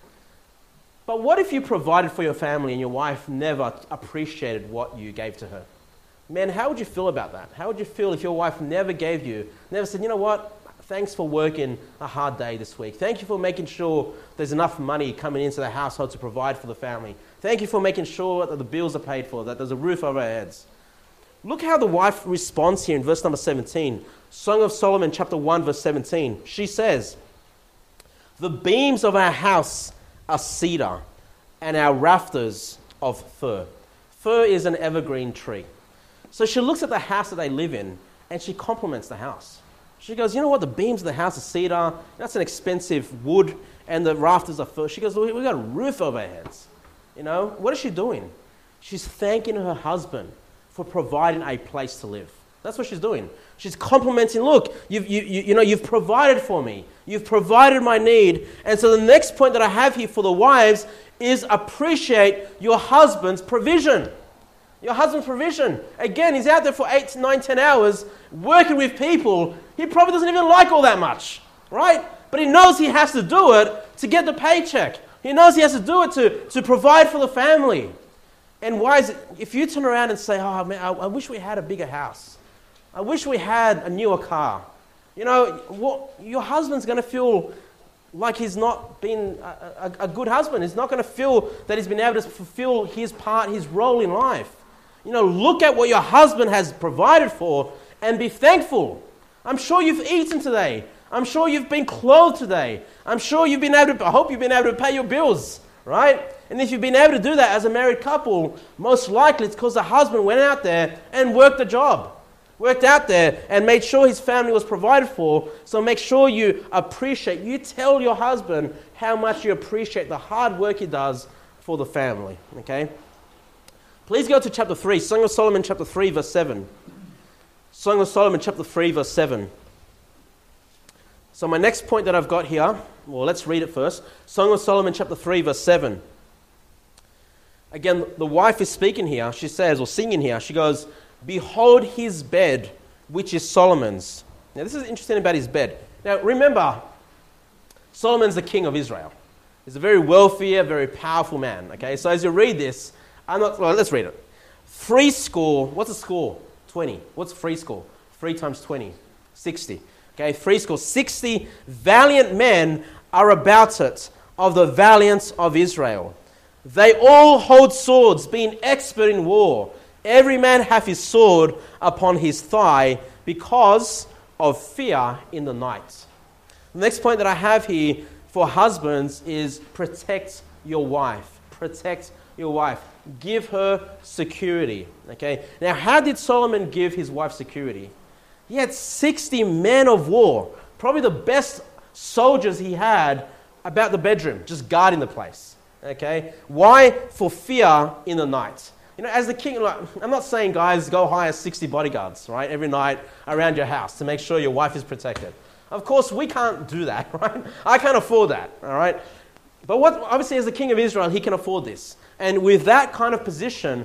But what if you provided for your family and your wife never appreciated what you gave to her? Man, how would you feel about that? How would you feel if your wife never gave you, never said, you know what, thanks for working a hard day this week. Thank you for making sure there's enough money coming into the household to provide for the family. Thank you for making sure that the bills are paid for, that there's a roof over our heads. Look how the wife responds here in verse number seventeen. Song of Solomon chapter one, verse seventeen. She says, the beams of our house are cedar, and our rafters of fir. Fir is an evergreen tree. So she looks at the house that they live in, and she compliments the house. She goes, you know what, the beams of the house are cedar, that's an expensive wood, and the rafters are fir. She goes, well, we've got a roof over our heads. You know, what is she doing? She's thanking her husband for providing a place to live. That's what she's doing. She's complimenting, look, you've, you, you, you know, you've provided for me. You've provided my need. And so the next point that I have here for the wives is appreciate your husband's provision. Your husband's provision. Again, he's out there for eight, nine, ten hours working with people he probably doesn't even like all that much, right? But he knows he has to do it to get the paycheck. He knows he has to do it to, to provide for the family. And why is it, if you turn around and say, oh man, I, I wish we had a bigger house. I wish we had a newer car. You know, what, your husband's going to feel like he's not been a, a, a good husband. He's not going to feel that he's been able to fulfill his part, his role in life. You know, look at what your husband has provided for and be thankful. I'm sure you've eaten today. I'm sure you've been clothed today. I'm sure you've been able to, I hope you've been able to pay your bills, right? And if you've been able to do that as a married couple, most likely it's because the husband went out there and worked the job. Worked out there and made sure his family was provided for. So make sure you appreciate, you tell your husband how much you appreciate the hard work he does for the family, okay? Please go to chapter three, Song of Solomon chapter three, verse seven. Song of Solomon chapter three, verse seven. So my next point that I've got here, well, let's read it first. Song of Solomon chapter three, verse seven. Again, the wife is speaking here. She says, or singing here, she goes, behold his bed, which is Solomon's. Now, this is interesting about his bed. Now, remember, Solomon's the king of Israel. He's a very wealthy, a very powerful man. Okay, so as you read this, I'm not, well, let's read it. Three score, what's a score? twenty. What's three score? Three times twenty. sixty. Okay, three score. sixty valiant men are about it of the valiant of Israel. They all hold swords, being expert in war. Every man hath his sword upon his thigh because of fear in the night. The next point that I have here for husbands is protect your wife. Protect your wife. Give her security. Okay. Now, how did Solomon give his wife security? He had sixty men of war, probably the best soldiers he had about the bedroom, just guarding the place. Okay. Why? For fear in the night. You know, as the king, like, I'm not saying, guys, go hire sixty bodyguards, right, every night around your house to make sure your wife is protected. Of course, we can't do that, right? I can't afford that, all right? But what, obviously, as the king of Israel, he can afford this. And with that kind of position,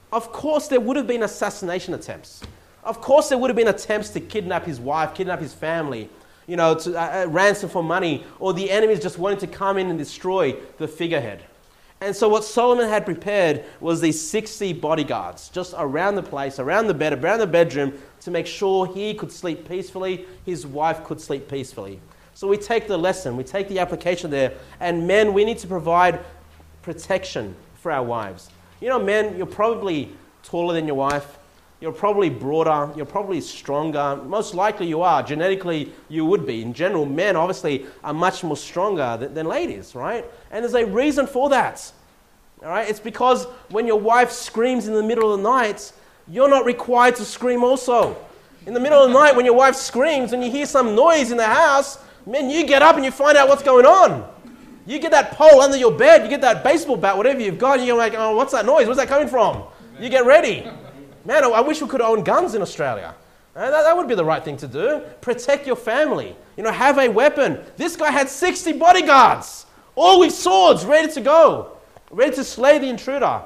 of course there would have been assassination attempts. Of course there would have been attempts to kidnap his wife, kidnap his family, you know, to uh, uh, ransom for money, or the enemies just wanted to come in and destroy the figurehead. And so what Solomon had prepared was these sixty bodyguards just around the place, around the bed, around the bedroom, to make sure he could sleep peacefully, his wife could sleep peacefully. So we take the lesson, we take the application there, and men, we need to provide protection for our wives. You know, men, you're probably taller than your wife, you're probably broader, you're probably stronger, most likely you are, genetically you would be. In general, men obviously are much more stronger than, than ladies, right? And there's a reason for that, all right? It's because when your wife screams in the middle of the night, you're not required to scream also. In the middle of the night when your wife screams and you hear some noise in the house, man, you get up and you find out what's going on. You get that pole under your bed, you get that baseball bat, whatever you've got, and you're like, oh, what's that noise? Where's that coming from? You get ready. Man, I wish we could own guns in Australia. Uh, that, that would be the right thing to do. Protect your family. You know, have a weapon. This guy had sixty bodyguards, all with swords, ready to go, ready to slay the intruder,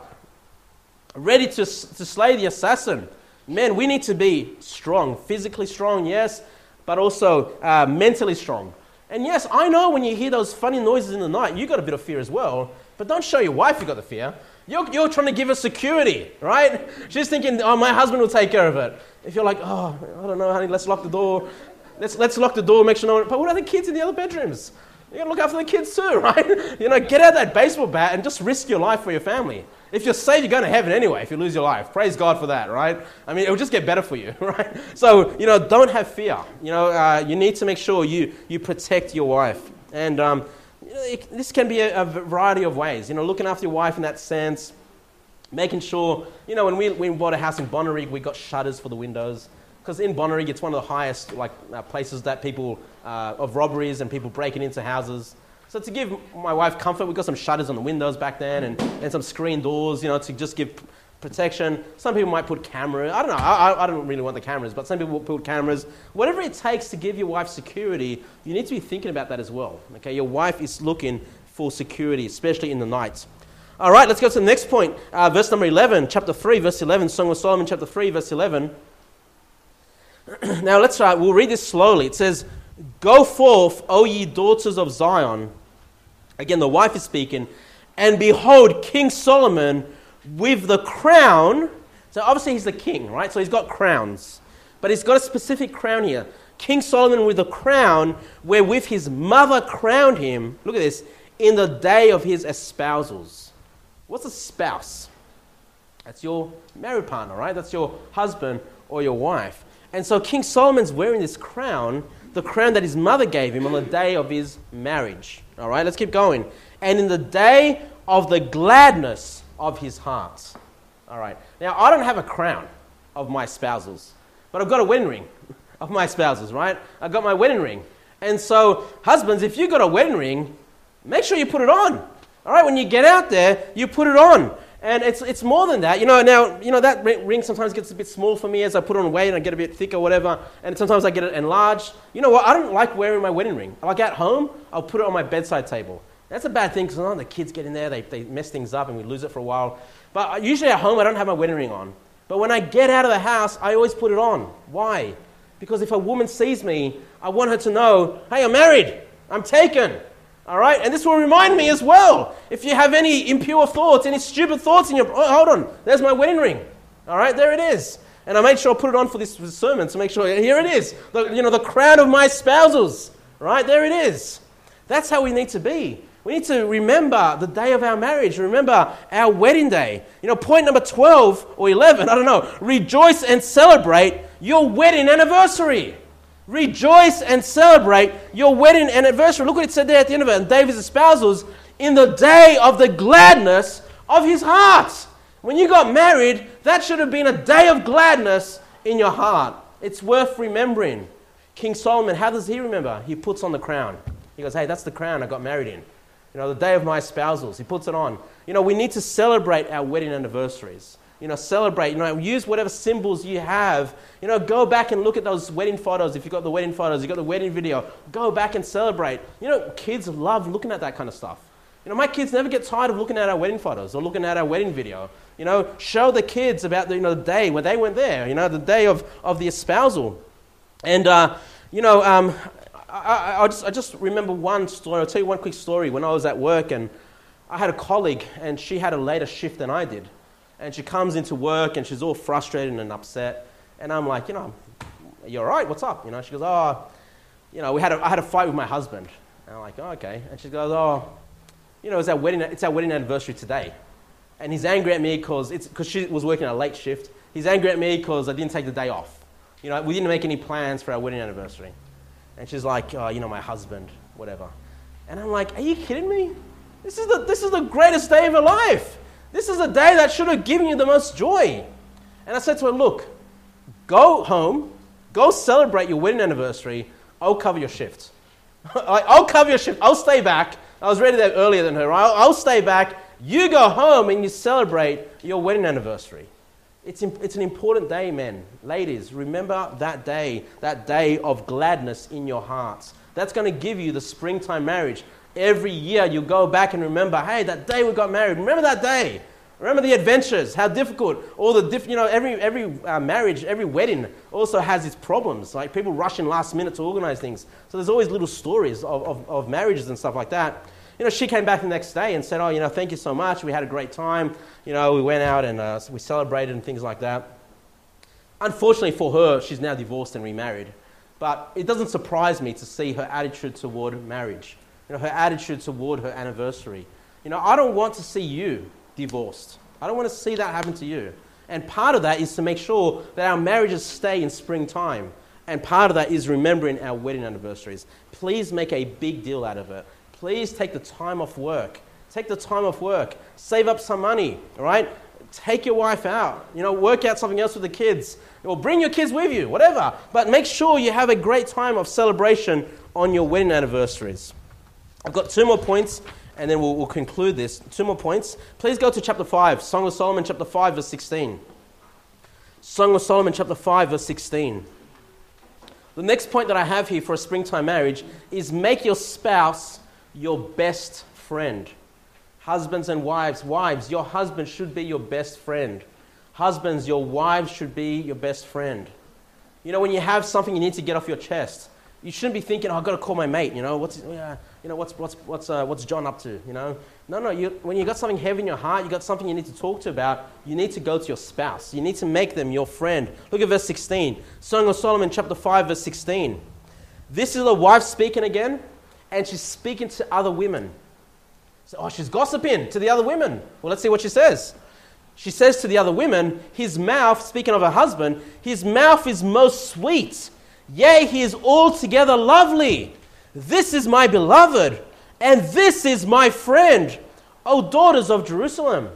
ready to, to slay the assassin. Men, we need to be strong, physically strong, yes, but also uh, mentally strong. And yes, I know when you hear those funny noises in the night, you got a bit of fear as well, but don't show your wife you got the fear. You're, you're trying to give her security, right? She's thinking, oh, my husband will take care of it. If you're like, oh, I don't know, honey, let's lock the door. Let's let's lock the door, make sure no one... But what are the kids in the other bedrooms? You got to look after the kids too, right? You know, get out that baseball bat and just risk your life for your family. If you're saved, you're going to heaven anyway if you lose your life. Praise God for that, right? I mean, it will just get better for you, right? So, you know, don't have fear. You know, uh, you need to make sure you, you protect your wife. And um, you know, it, this can be a, a variety of ways. You know, looking after your wife in that sense, making sure, you know, when we, we bought a house in Bonnarigg, we got shutters for the windows. Because in Bonnarigg, it's one of the highest like uh, places that people, uh, of robberies and people breaking into houses. So to give my wife comfort, we got some shutters on the windows back then and, and some screen doors, you know, to just give p- protection. Some people might put cameras. I don't know. I, I don't really want the cameras, but some people put cameras. Whatever it takes to give your wife security, you need to be thinking about that as well. Okay, your wife is looking for security, especially in the night. All right, let's go to the next point. Uh, verse number eleven, chapter three, verse eleven, Song of Solomon, chapter three, verse eleven. Now let's try. We'll read this slowly. It says, "Go forth, O ye daughters of Zion." Again, the wife is speaking. "And behold, King Solomon with the crown." So obviously he's the king, right? So he's got crowns. But he's got a specific crown here. King Solomon with the crown wherewith his mother crowned him. Look at this. "In the day of his espousals." What's a spouse? That's your married partner, right? That's your husband or your wife. And so King Solomon's wearing this crown, the crown that his mother gave him on the day of his marriage. All right, let's keep going. "And in the day of the gladness of his heart." All right. Now, I don't have a crown of my spousals, but I've got a wedding ring of my spouses, right? I've got my wedding ring. And so, husbands, if you've got a wedding ring, make sure you put it on. All right, when you get out there, you put it on. And it's it's more than that. You know, now, you know, that ring sometimes gets a bit small for me as I put on weight and I get a bit thicker or whatever. And sometimes I get it enlarged. You know what? I don't like wearing my wedding ring. Like at home, I'll put it on my bedside table. That's a bad thing because oh, the kids get in there, they, they mess things up and we lose it for a while. But usually at home, I don't have my wedding ring on. But when I get out of the house, I always put it on. Why? Because if a woman sees me, I want her to know, hey, I'm married. I'm taken. All right, and this will remind me as well. If you have any impure thoughts, any stupid thoughts in your... Oh, hold on, there's my wedding ring. All right, there it is. And I made sure I put it on for this sermon to make sure, here it is. The, you know, the crown of my spousals. Right, there it is. That's how we need to be. We need to remember the day of our marriage. Remember our wedding day. You know, point number twelve or eleven, I don't know. Rejoice and celebrate your wedding anniversary. Rejoice and celebrate your wedding anniversary. Look what it said there at the end of it. And David's espousals in the day of the gladness of his heart. When you got married, that should have been a day of gladness in your heart. It's worth remembering. King Solomon, how does he remember? He puts on the crown. He goes, hey, that's the crown I got married in. You know, the day of my espousals. He puts it on. You know, we need to celebrate our wedding anniversaries. You know, celebrate, you know, use whatever symbols you have. You know, go back and look at those wedding photos. If you've got the wedding photos, you've got the wedding video, go back and celebrate. You know, kids love looking at that kind of stuff. You know, my kids never get tired of looking at our wedding photos or looking at our wedding video. You know, show the kids about the, you know, the day when they went there, you know, the day of, of the espousal. And, uh, you know, um, I, I, I, just, I just remember one story. I'll tell you one quick story. When I was at work and I had a colleague and she had a later shift than I did. And she comes into work and she's all frustrated and upset. And I'm like, you know, you all right? What's up? You know, she goes, oh, you know, we had a, I had a fight with my husband. And I'm like, oh, okay. And she goes, oh, you know, it's our wedding, it's our wedding anniversary today. And he's angry at me because it's because she was working a late shift. He's angry at me because I didn't take the day off. You know, we didn't make any plans for our wedding anniversary. And she's like, oh, you know, my husband, whatever. And I'm like, are you kidding me? This is the this is the greatest day of your life. This is a day that should have given you the most joy. And I said to her, look, go home, go celebrate your wedding anniversary. I'll cover your shift. I'll cover your shift. I'll stay back. I was ready there earlier than her. I'll, I'll stay back. You go home and you celebrate your wedding anniversary. It's, it's an important day, men. Ladies, remember that day, that day of gladness in your hearts. That's going to give you the springtime marriage. Every year you go back and remember, hey, that day we got married. Remember that day. Remember the adventures, how difficult, all the diff, you know, every every uh, marriage, every wedding also has its problems. Like people rush in last minute to organize things. So there's always little stories of, of, of marriages and stuff like that. You know, she came back the next day and said, oh, you know, thank you so much. We had a great time. You know, we went out and uh, we celebrated and things like that. Unfortunately for her, she's now divorced and remarried. But it doesn't surprise me to see her attitude toward marriage. You know, her attitude toward her anniversary. You know, I don't want to see you divorced. I don't want to see that happen to you. And part of that is to make sure that our marriages stay in springtime. And part of that is remembering our wedding anniversaries. Please make a big deal out of it. Please take the time off work. Take the time off work. Save up some money, all right? Take your wife out. You know, work out something else with the kids. Or bring your kids with you, whatever. But make sure you have a great time of celebration on your wedding anniversaries. I've got two more points, and then we'll, we'll conclude this. Two more points. Please go to chapter five, Song of Solomon, chapter five, verse sixteen. Song of Solomon, chapter five, verse sixteen. The next point that I have here for a springtime marriage is make your spouse your best friend. Husbands and wives, wives, your husband should be your best friend. Husbands, your wives should be your best friend. You know, when you have something you need to get off your chest, you shouldn't be thinking, oh, I've got to call my mate, you know, what's, uh, you know, what's, what's, what's, uh, what's John up to, you know? No, no, you, when you've got something heavy in your heart, you've got something you need to talk to about, you need to go to your spouse. You need to make them your friend. Look at verse sixteen. Song of Solomon, chapter five, verse sixteen. This is the wife speaking again, and she's speaking to other women. So, oh, she's gossiping to the other women. Well, let's see what she says. She says to the other women, his mouth, speaking of her husband, his mouth is most sweet. Yea, he is altogether lovely. This is my beloved, and this is my friend, O daughters of Jerusalem.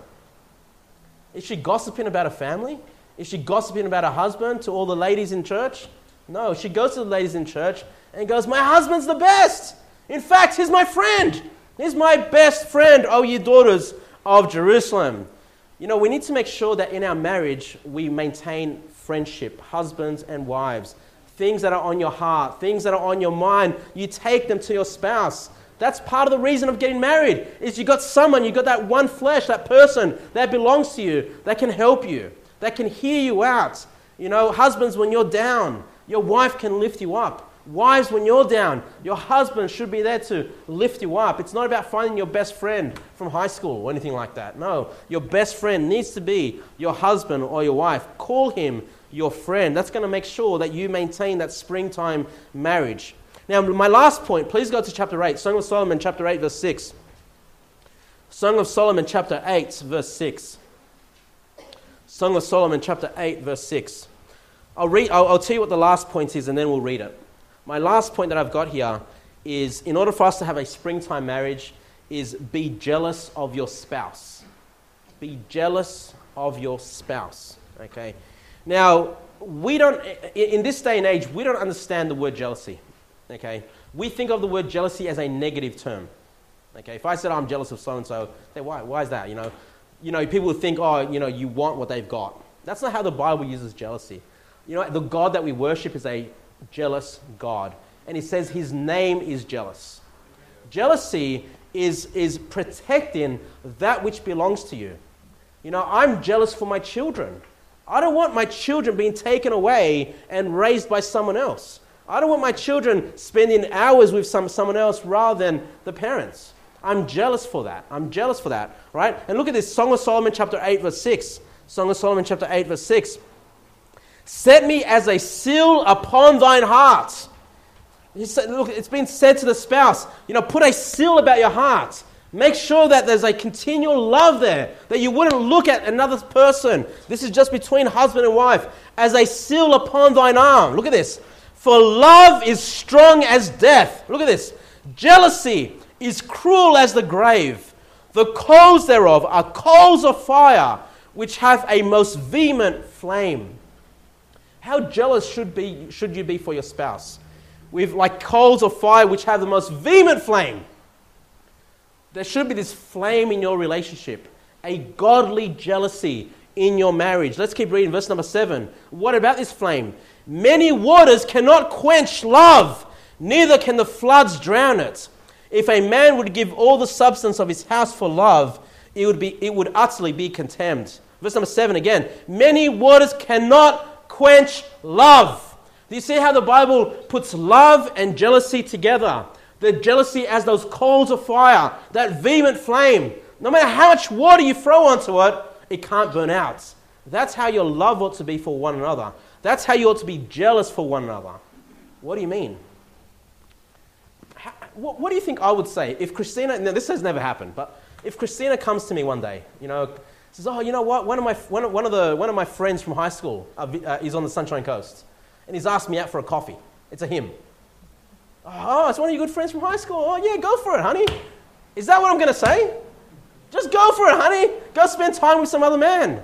Is she gossiping about a family? Is she gossiping about her husband to all the ladies in church? No, she goes to the ladies in church and goes, my husband's the best. In fact, he's my friend. He's my best friend, O ye daughters of Jerusalem. You know, we need to make sure that in our marriage we maintain friendship, husbands and wives. Things that are on your heart, things that are on your mind, you take them to your spouse. That's part of the reason of getting married, is you got someone, you got that one flesh, that person that belongs to you, that can help you, that can hear you out. You know, husbands, when you're down, your wife can lift you up. Wives, when you're down, your husband should be there to lift you up. It's not about finding your best friend from high school or anything like that. No, your best friend needs to be your husband or your wife. Call him your friend. That's going to make sure that you maintain that springtime marriage. Now, my last point, please go to chapter eight. Song of Solomon, chapter eight, verse six. Song of Solomon, chapter eight, verse six. Song of Solomon, chapter eight, verse six. I'll, read, I'll, I'll tell you what the last point is, and then we'll read it. My last point that I've got here is, in order for us to have a springtime marriage, is be jealous of your spouse. Be jealous of your spouse. Okay. Now, we don't, in this day and age, we don't understand the word jealousy. Okay. We think of the word jealousy as a negative term. Okay. If I said, oh, I'm jealous of so-and-so, say, why? Why is that? You know, you know, people would think, oh, you know, you want what they've got. That's not how the Bible uses jealousy. You know, the God that we worship is a jealous God. And he says his name is jealous. Jealousy is, is protecting that which belongs to you. You know, I'm jealous for my children. I don't want my children being taken away and raised by someone else. I don't want my children spending hours with some, someone else rather than the parents. I'm jealous for that. I'm jealous for that, right? And look at this, Song of Solomon chapter eight verse six. Song of Solomon chapter eight verse six. Set me as a seal upon thine heart. He said, look, it's been said to the spouse, you know, put a seal about your heart. Make sure that there's a continual love there, that you wouldn't look at another person. This is just between husband and wife. As a seal upon thine arm. Look at this. For love is strong as death. Look at this. Jealousy is cruel as the grave. The coals thereof are coals of fire, which have a most vehement flame. How jealous should be should you be for your spouse? With like coals of fire, which have the most vehement flame. There should be this flame in your relationship, a godly jealousy in your marriage. Let's keep reading verse number seven. What about this flame? Many waters cannot quench love, neither can the floods drown it. If a man would give all the substance of his house for love, it would be it would utterly be contemned. Verse number seven again. Many waters cannot quench love. Do you see how the Bible puts love and jealousy together? The jealousy as those coals of fire, that vehement flame. No matter how much water you throw onto it, it can't burn out. That's how your love ought to be for one another. That's how you ought to be jealous for one another. What do you mean? How, what, what do you think I would say if Christina, now this has never happened, but if Christina comes to me one day, you know, says, oh, you know what, one of my, one, one of the, one of my friends from high school uh, uh, is on the Sunshine Coast, and he's asked me out for a coffee. It's a him. Oh, it's one of your good friends from high school. Oh, yeah, go for it, honey. Is that what I'm going to say? Just go for it, honey. Go spend time with some other man.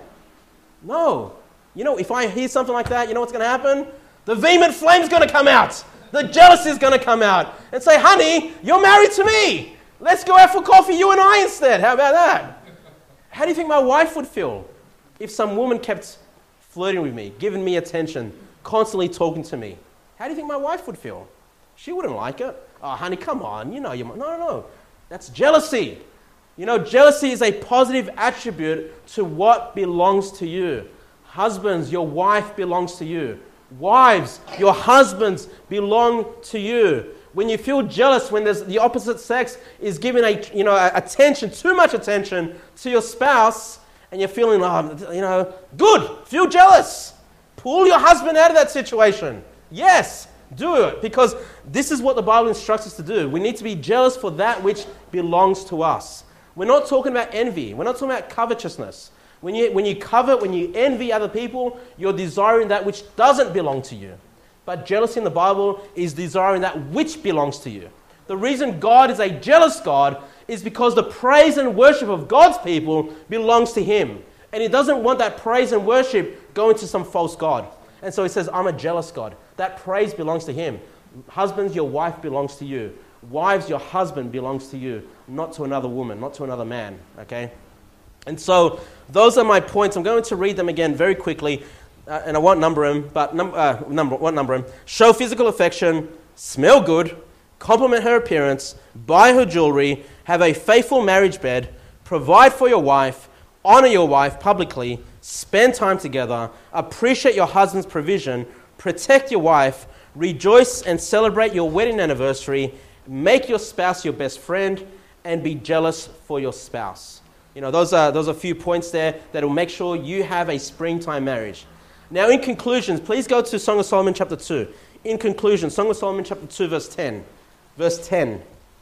No. You know, if I hear something like that, you know what's going to happen? The vehement flame's going to come out. The jealousy is going to come out and say, honey, you're married to me. Let's go out for coffee, you and I instead. How about that? How do you think my wife would feel if some woman kept flirting with me, giving me attention, constantly talking to me? How do you think my wife would feel? She wouldn't like it. Oh, honey, come on. You know, you no, no, no. That's jealousy. You know, jealousy is a positive attribute to what belongs to you. Husbands, your wife belongs to you. Wives, your husbands belong to you. When you feel jealous, when there's the opposite sex is giving a you know attention, too much attention to your spouse, and you're feeling, oh, you know, good. Feel jealous. Pull your husband out of that situation. Yes. Do it, because this is what the Bible instructs us to do. We need to be jealous for that which belongs to us. We're not talking about envy. We're not talking about covetousness. When you, when you covet, when you envy other people, you're desiring that which doesn't belong to you. But jealousy in the Bible is desiring that which belongs to you. The reason God is a jealous God is because the praise and worship of God's people belongs to Him. And He doesn't want that praise and worship going to some false God. And so He says, I'm a jealous God. That praise belongs to Him. Husbands, your wife belongs to you. Wives, your husband belongs to you, not to another woman, not to another man, okay? And so those are my points. I'm going to read them again very quickly, uh, and I won't number them, but num- uh, number, won't number them. Show physical affection, smell good, compliment her appearance, buy her jewelry, have a faithful marriage bed, provide for your wife, honor your wife publicly, spend time together, appreciate your husband's provision, protect your wife, rejoice and celebrate your wedding anniversary, make your spouse your best friend, and be jealous for your spouse. You know, those are those are a few points there that will make sure you have a springtime marriage. Now, in conclusions, please go to Song of Solomon chapter two. In conclusion, Song of Solomon chapter two, verse ten. Verse ten.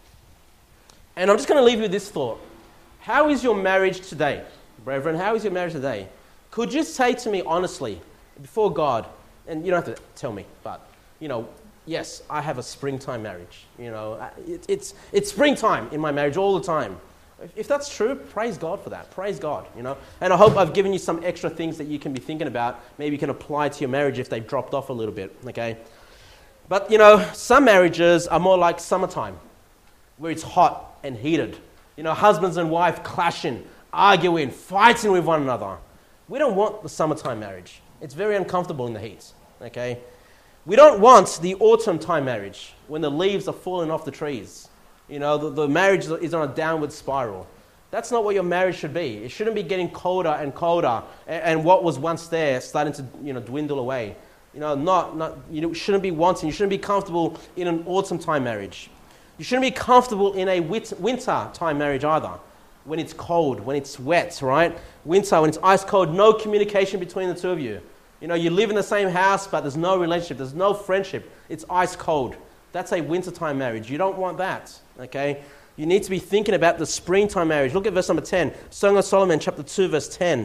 And I'm just going to leave you with this thought. How is your marriage today? Brethren, how is your marriage today? Could you say to me honestly, before God, and you don't have to tell me, but, you know, yes, I have a springtime marriage. You know, it, it's it's springtime in my marriage all the time. If, if that's true, praise God for that. Praise God, you know. And I hope I've given you some extra things that you can be thinking about. Maybe you can apply to your marriage if they've dropped off a little bit, okay? But, you know, some marriages are more like summertime, where it's hot and heated. You know, husbands and wife clashing, arguing, fighting with one another. We don't want the summertime marriage. It's very uncomfortable in the heat, okay? We don't want the autumn time marriage when the leaves are falling off the trees. You know, the, the marriage is on a downward spiral. That's not what your marriage should be. It shouldn't be getting colder and colder, and, and what was once there starting to, you know, dwindle away. You know, not, not, you shouldn't be wanting, you shouldn't be comfortable in an autumn time marriage. You shouldn't be comfortable in a wit- winter time marriage either. When it's cold, when it's wet, right? Winter, when it's ice cold, no communication between the two of you. You know, you live in the same house, but there's no relationship, there's no friendship. It's ice cold. That's a wintertime marriage. You don't want that, okay? You need to be thinking about the springtime marriage. Look at verse number ten. Song of Solomon, chapter two, verse ten.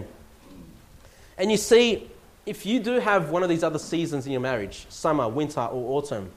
And you see, if you do have one of these other seasons in your marriage, summer, winter, or autumn,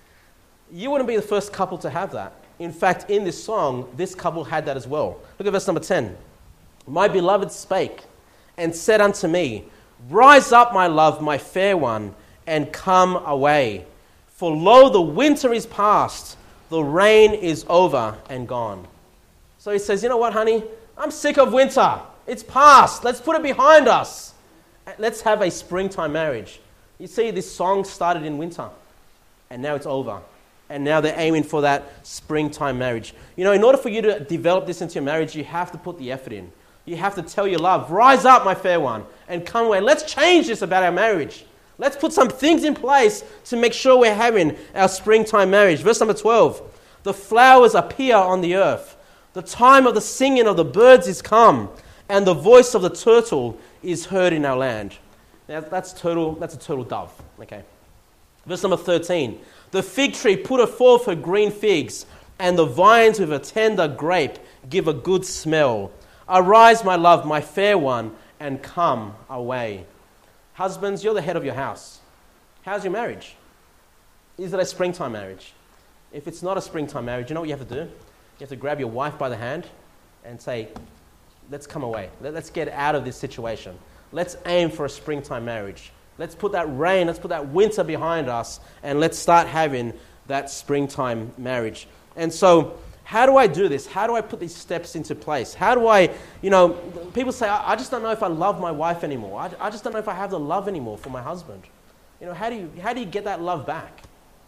you wouldn't be the first couple to have that. In fact, in this song, this couple had that as well. Look at verse number ten. My beloved spake and said unto me, Rise up, my love, my fair one, and come away. For lo, the winter is past, the rain is over and gone. So he says, you know what, honey? I'm sick of winter. It's past. Let's put it behind us. Let's have a springtime marriage. You see, this song started in winter, and now it's over. And now they're aiming for that springtime marriage. You know, in order for you to develop this into your marriage, you have to put the effort in. You have to tell your love, rise up, my fair one, and come away. Let's change this about our marriage. Let's put some things in place to make sure we're having our springtime marriage. Verse number twelve. The flowers appear on the earth. The time of the singing of the birds is come, and the voice of the turtle is heard in our land. Now, that's turtle. That's a turtle dove. Okay. Verse number thirteen. The fig tree putteth forth her green figs, and the vines with a tender grape give a good smell. Arise, my love, my fair one, and come away. Husbands, you're the head of your house. How's your marriage? Is it a springtime marriage? If it's not a springtime marriage, you know what you have to do? You have to grab your wife by the hand and say, let's come away. Let's get out of this situation. Let's aim for a springtime marriage. Let's put that rain, let's put that winter behind us, and let's start having that springtime marriage. And so, how do I do this? How do I put these steps into place? How do I, you know, people say, I, I just don't know if I love my wife anymore. I, I just don't know if I have the love anymore for my husband. You know, how do you, how do you get that love back?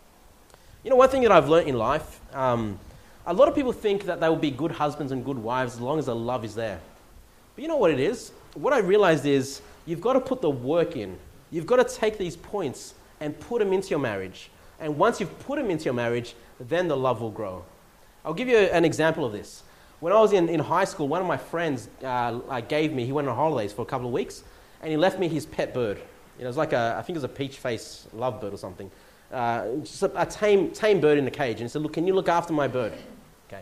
You know, one thing that I've learned in life, um, a lot of people think that they will be good husbands and good wives as long as the love is there. But you know what it is? What I realized is you've got to put the work in. You've got to take these points and put them into your marriage. And once you've put them into your marriage, then the love will grow. I'll give you an example of this. When I was in, in high school, one of my friends uh, gave me, he went on holidays for a couple of weeks, and he left me his pet bird. You know, it was like a, I think it was a peach face lovebird or something. Uh, just a, a tame, tame bird in a cage. And he said, look, can you look after my bird? Okay.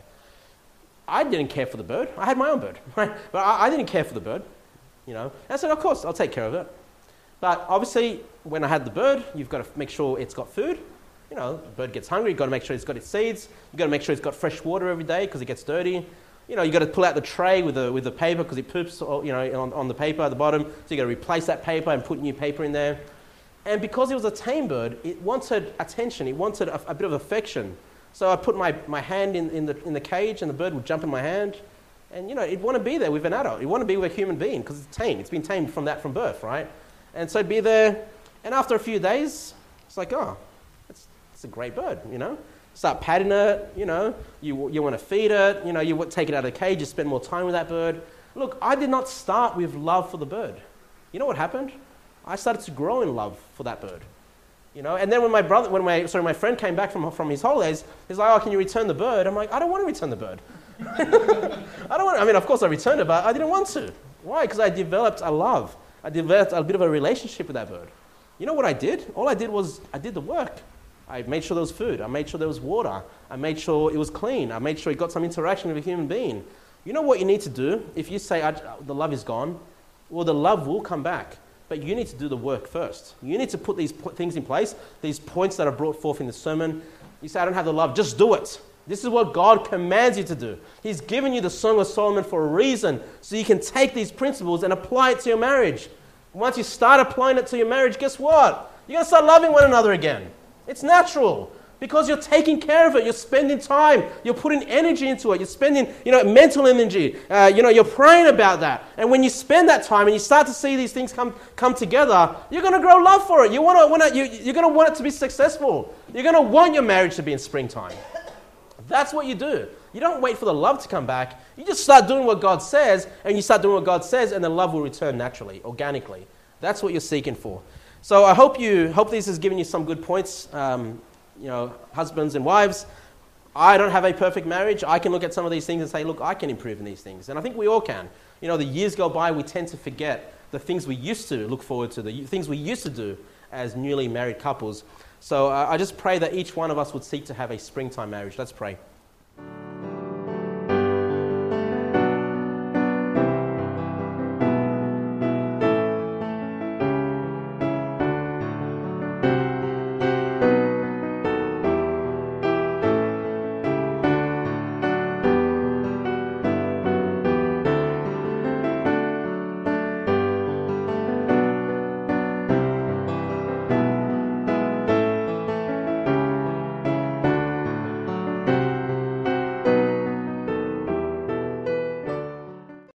I didn't care for the bird. I had my own bird. Right? But I, I didn't care for the bird. You know. And I said, of course, I'll take care of it. But obviously, when I had the bird, you've got to make sure it's got food. You know, the bird gets hungry, you've got to make sure it's got its seeds. You've got to make sure it's got fresh water every day because it gets dirty. You know, you've got to pull out the tray with the, with the paper because it poops, you know, on, on the paper at the bottom. So you've got to replace that paper and put new paper in there. And because it was a tame bird, it wanted attention. It wanted a, a bit of affection. So I put my, my hand in, in, the, in the cage and the bird would jump in my hand. And, you know, it'd want to be there with an adult. It'd want to be with a human being because it's tame. It's been tamed from that from birth, right? And so it'd be there. And after a few days, it's like, oh, it's, it's a great bird, you know. Start patting it, you know. You, you want to feed it. You know, you take it out of the cage. You spend more time with that bird. Look, I did not start with love for the bird. You know what happened? I started to grow in love for that bird, you know. And then when my brother, when my sorry, my friend came back from from his holidays, he's like, "Oh, can you return the bird?" I'm like, "I don't want to return the bird. I don't want. I mean, of course, I returned it, but I didn't want to. Why? Because I developed a love. I developed a bit of a relationship with that bird. You know what I did? All I did was I did the work. I made sure there was food. I made sure there was water. I made sure it was clean. I made sure it got some interaction with a human being. You know what you need to do if you say I, the love is gone? Well, the love will come back. But you need to do the work first. You need to put these things in place, these points that are brought forth in the sermon. You say, I don't have the love. Just do it. This is what God commands you to do. He's given you the Song of Solomon for a reason, so you can take these principles and apply it to your marriage. Once you start applying it to your marriage, guess what? You're going to start loving one another again. It's natural. Because you're taking care of it, you're spending time, you're putting energy into it, you're spending, you know, mental energy, uh, you know, you're praying about that. And when you spend that time and you start to see these things come come together, you're going to grow love for it. You want to, want to, you, you're going to want it to be successful. You're going to want your marriage to be in springtime. That's what you do. You don't wait for the love to come back. You just start doing what God says, and you start doing what God says, and the love will return naturally, organically. That's what you're seeking for. So I hope you hope this has given you some good points, um, you know, husbands and wives. I don't have a perfect marriage. I can look at some of these things and say, look, I can improve in these things. And I think we all can. You know, the years go by, we tend to forget the things we used to look forward to, the things we used to do as newly married couples. So uh, I just pray that each one of us would seek to have a springtime marriage. Let's pray.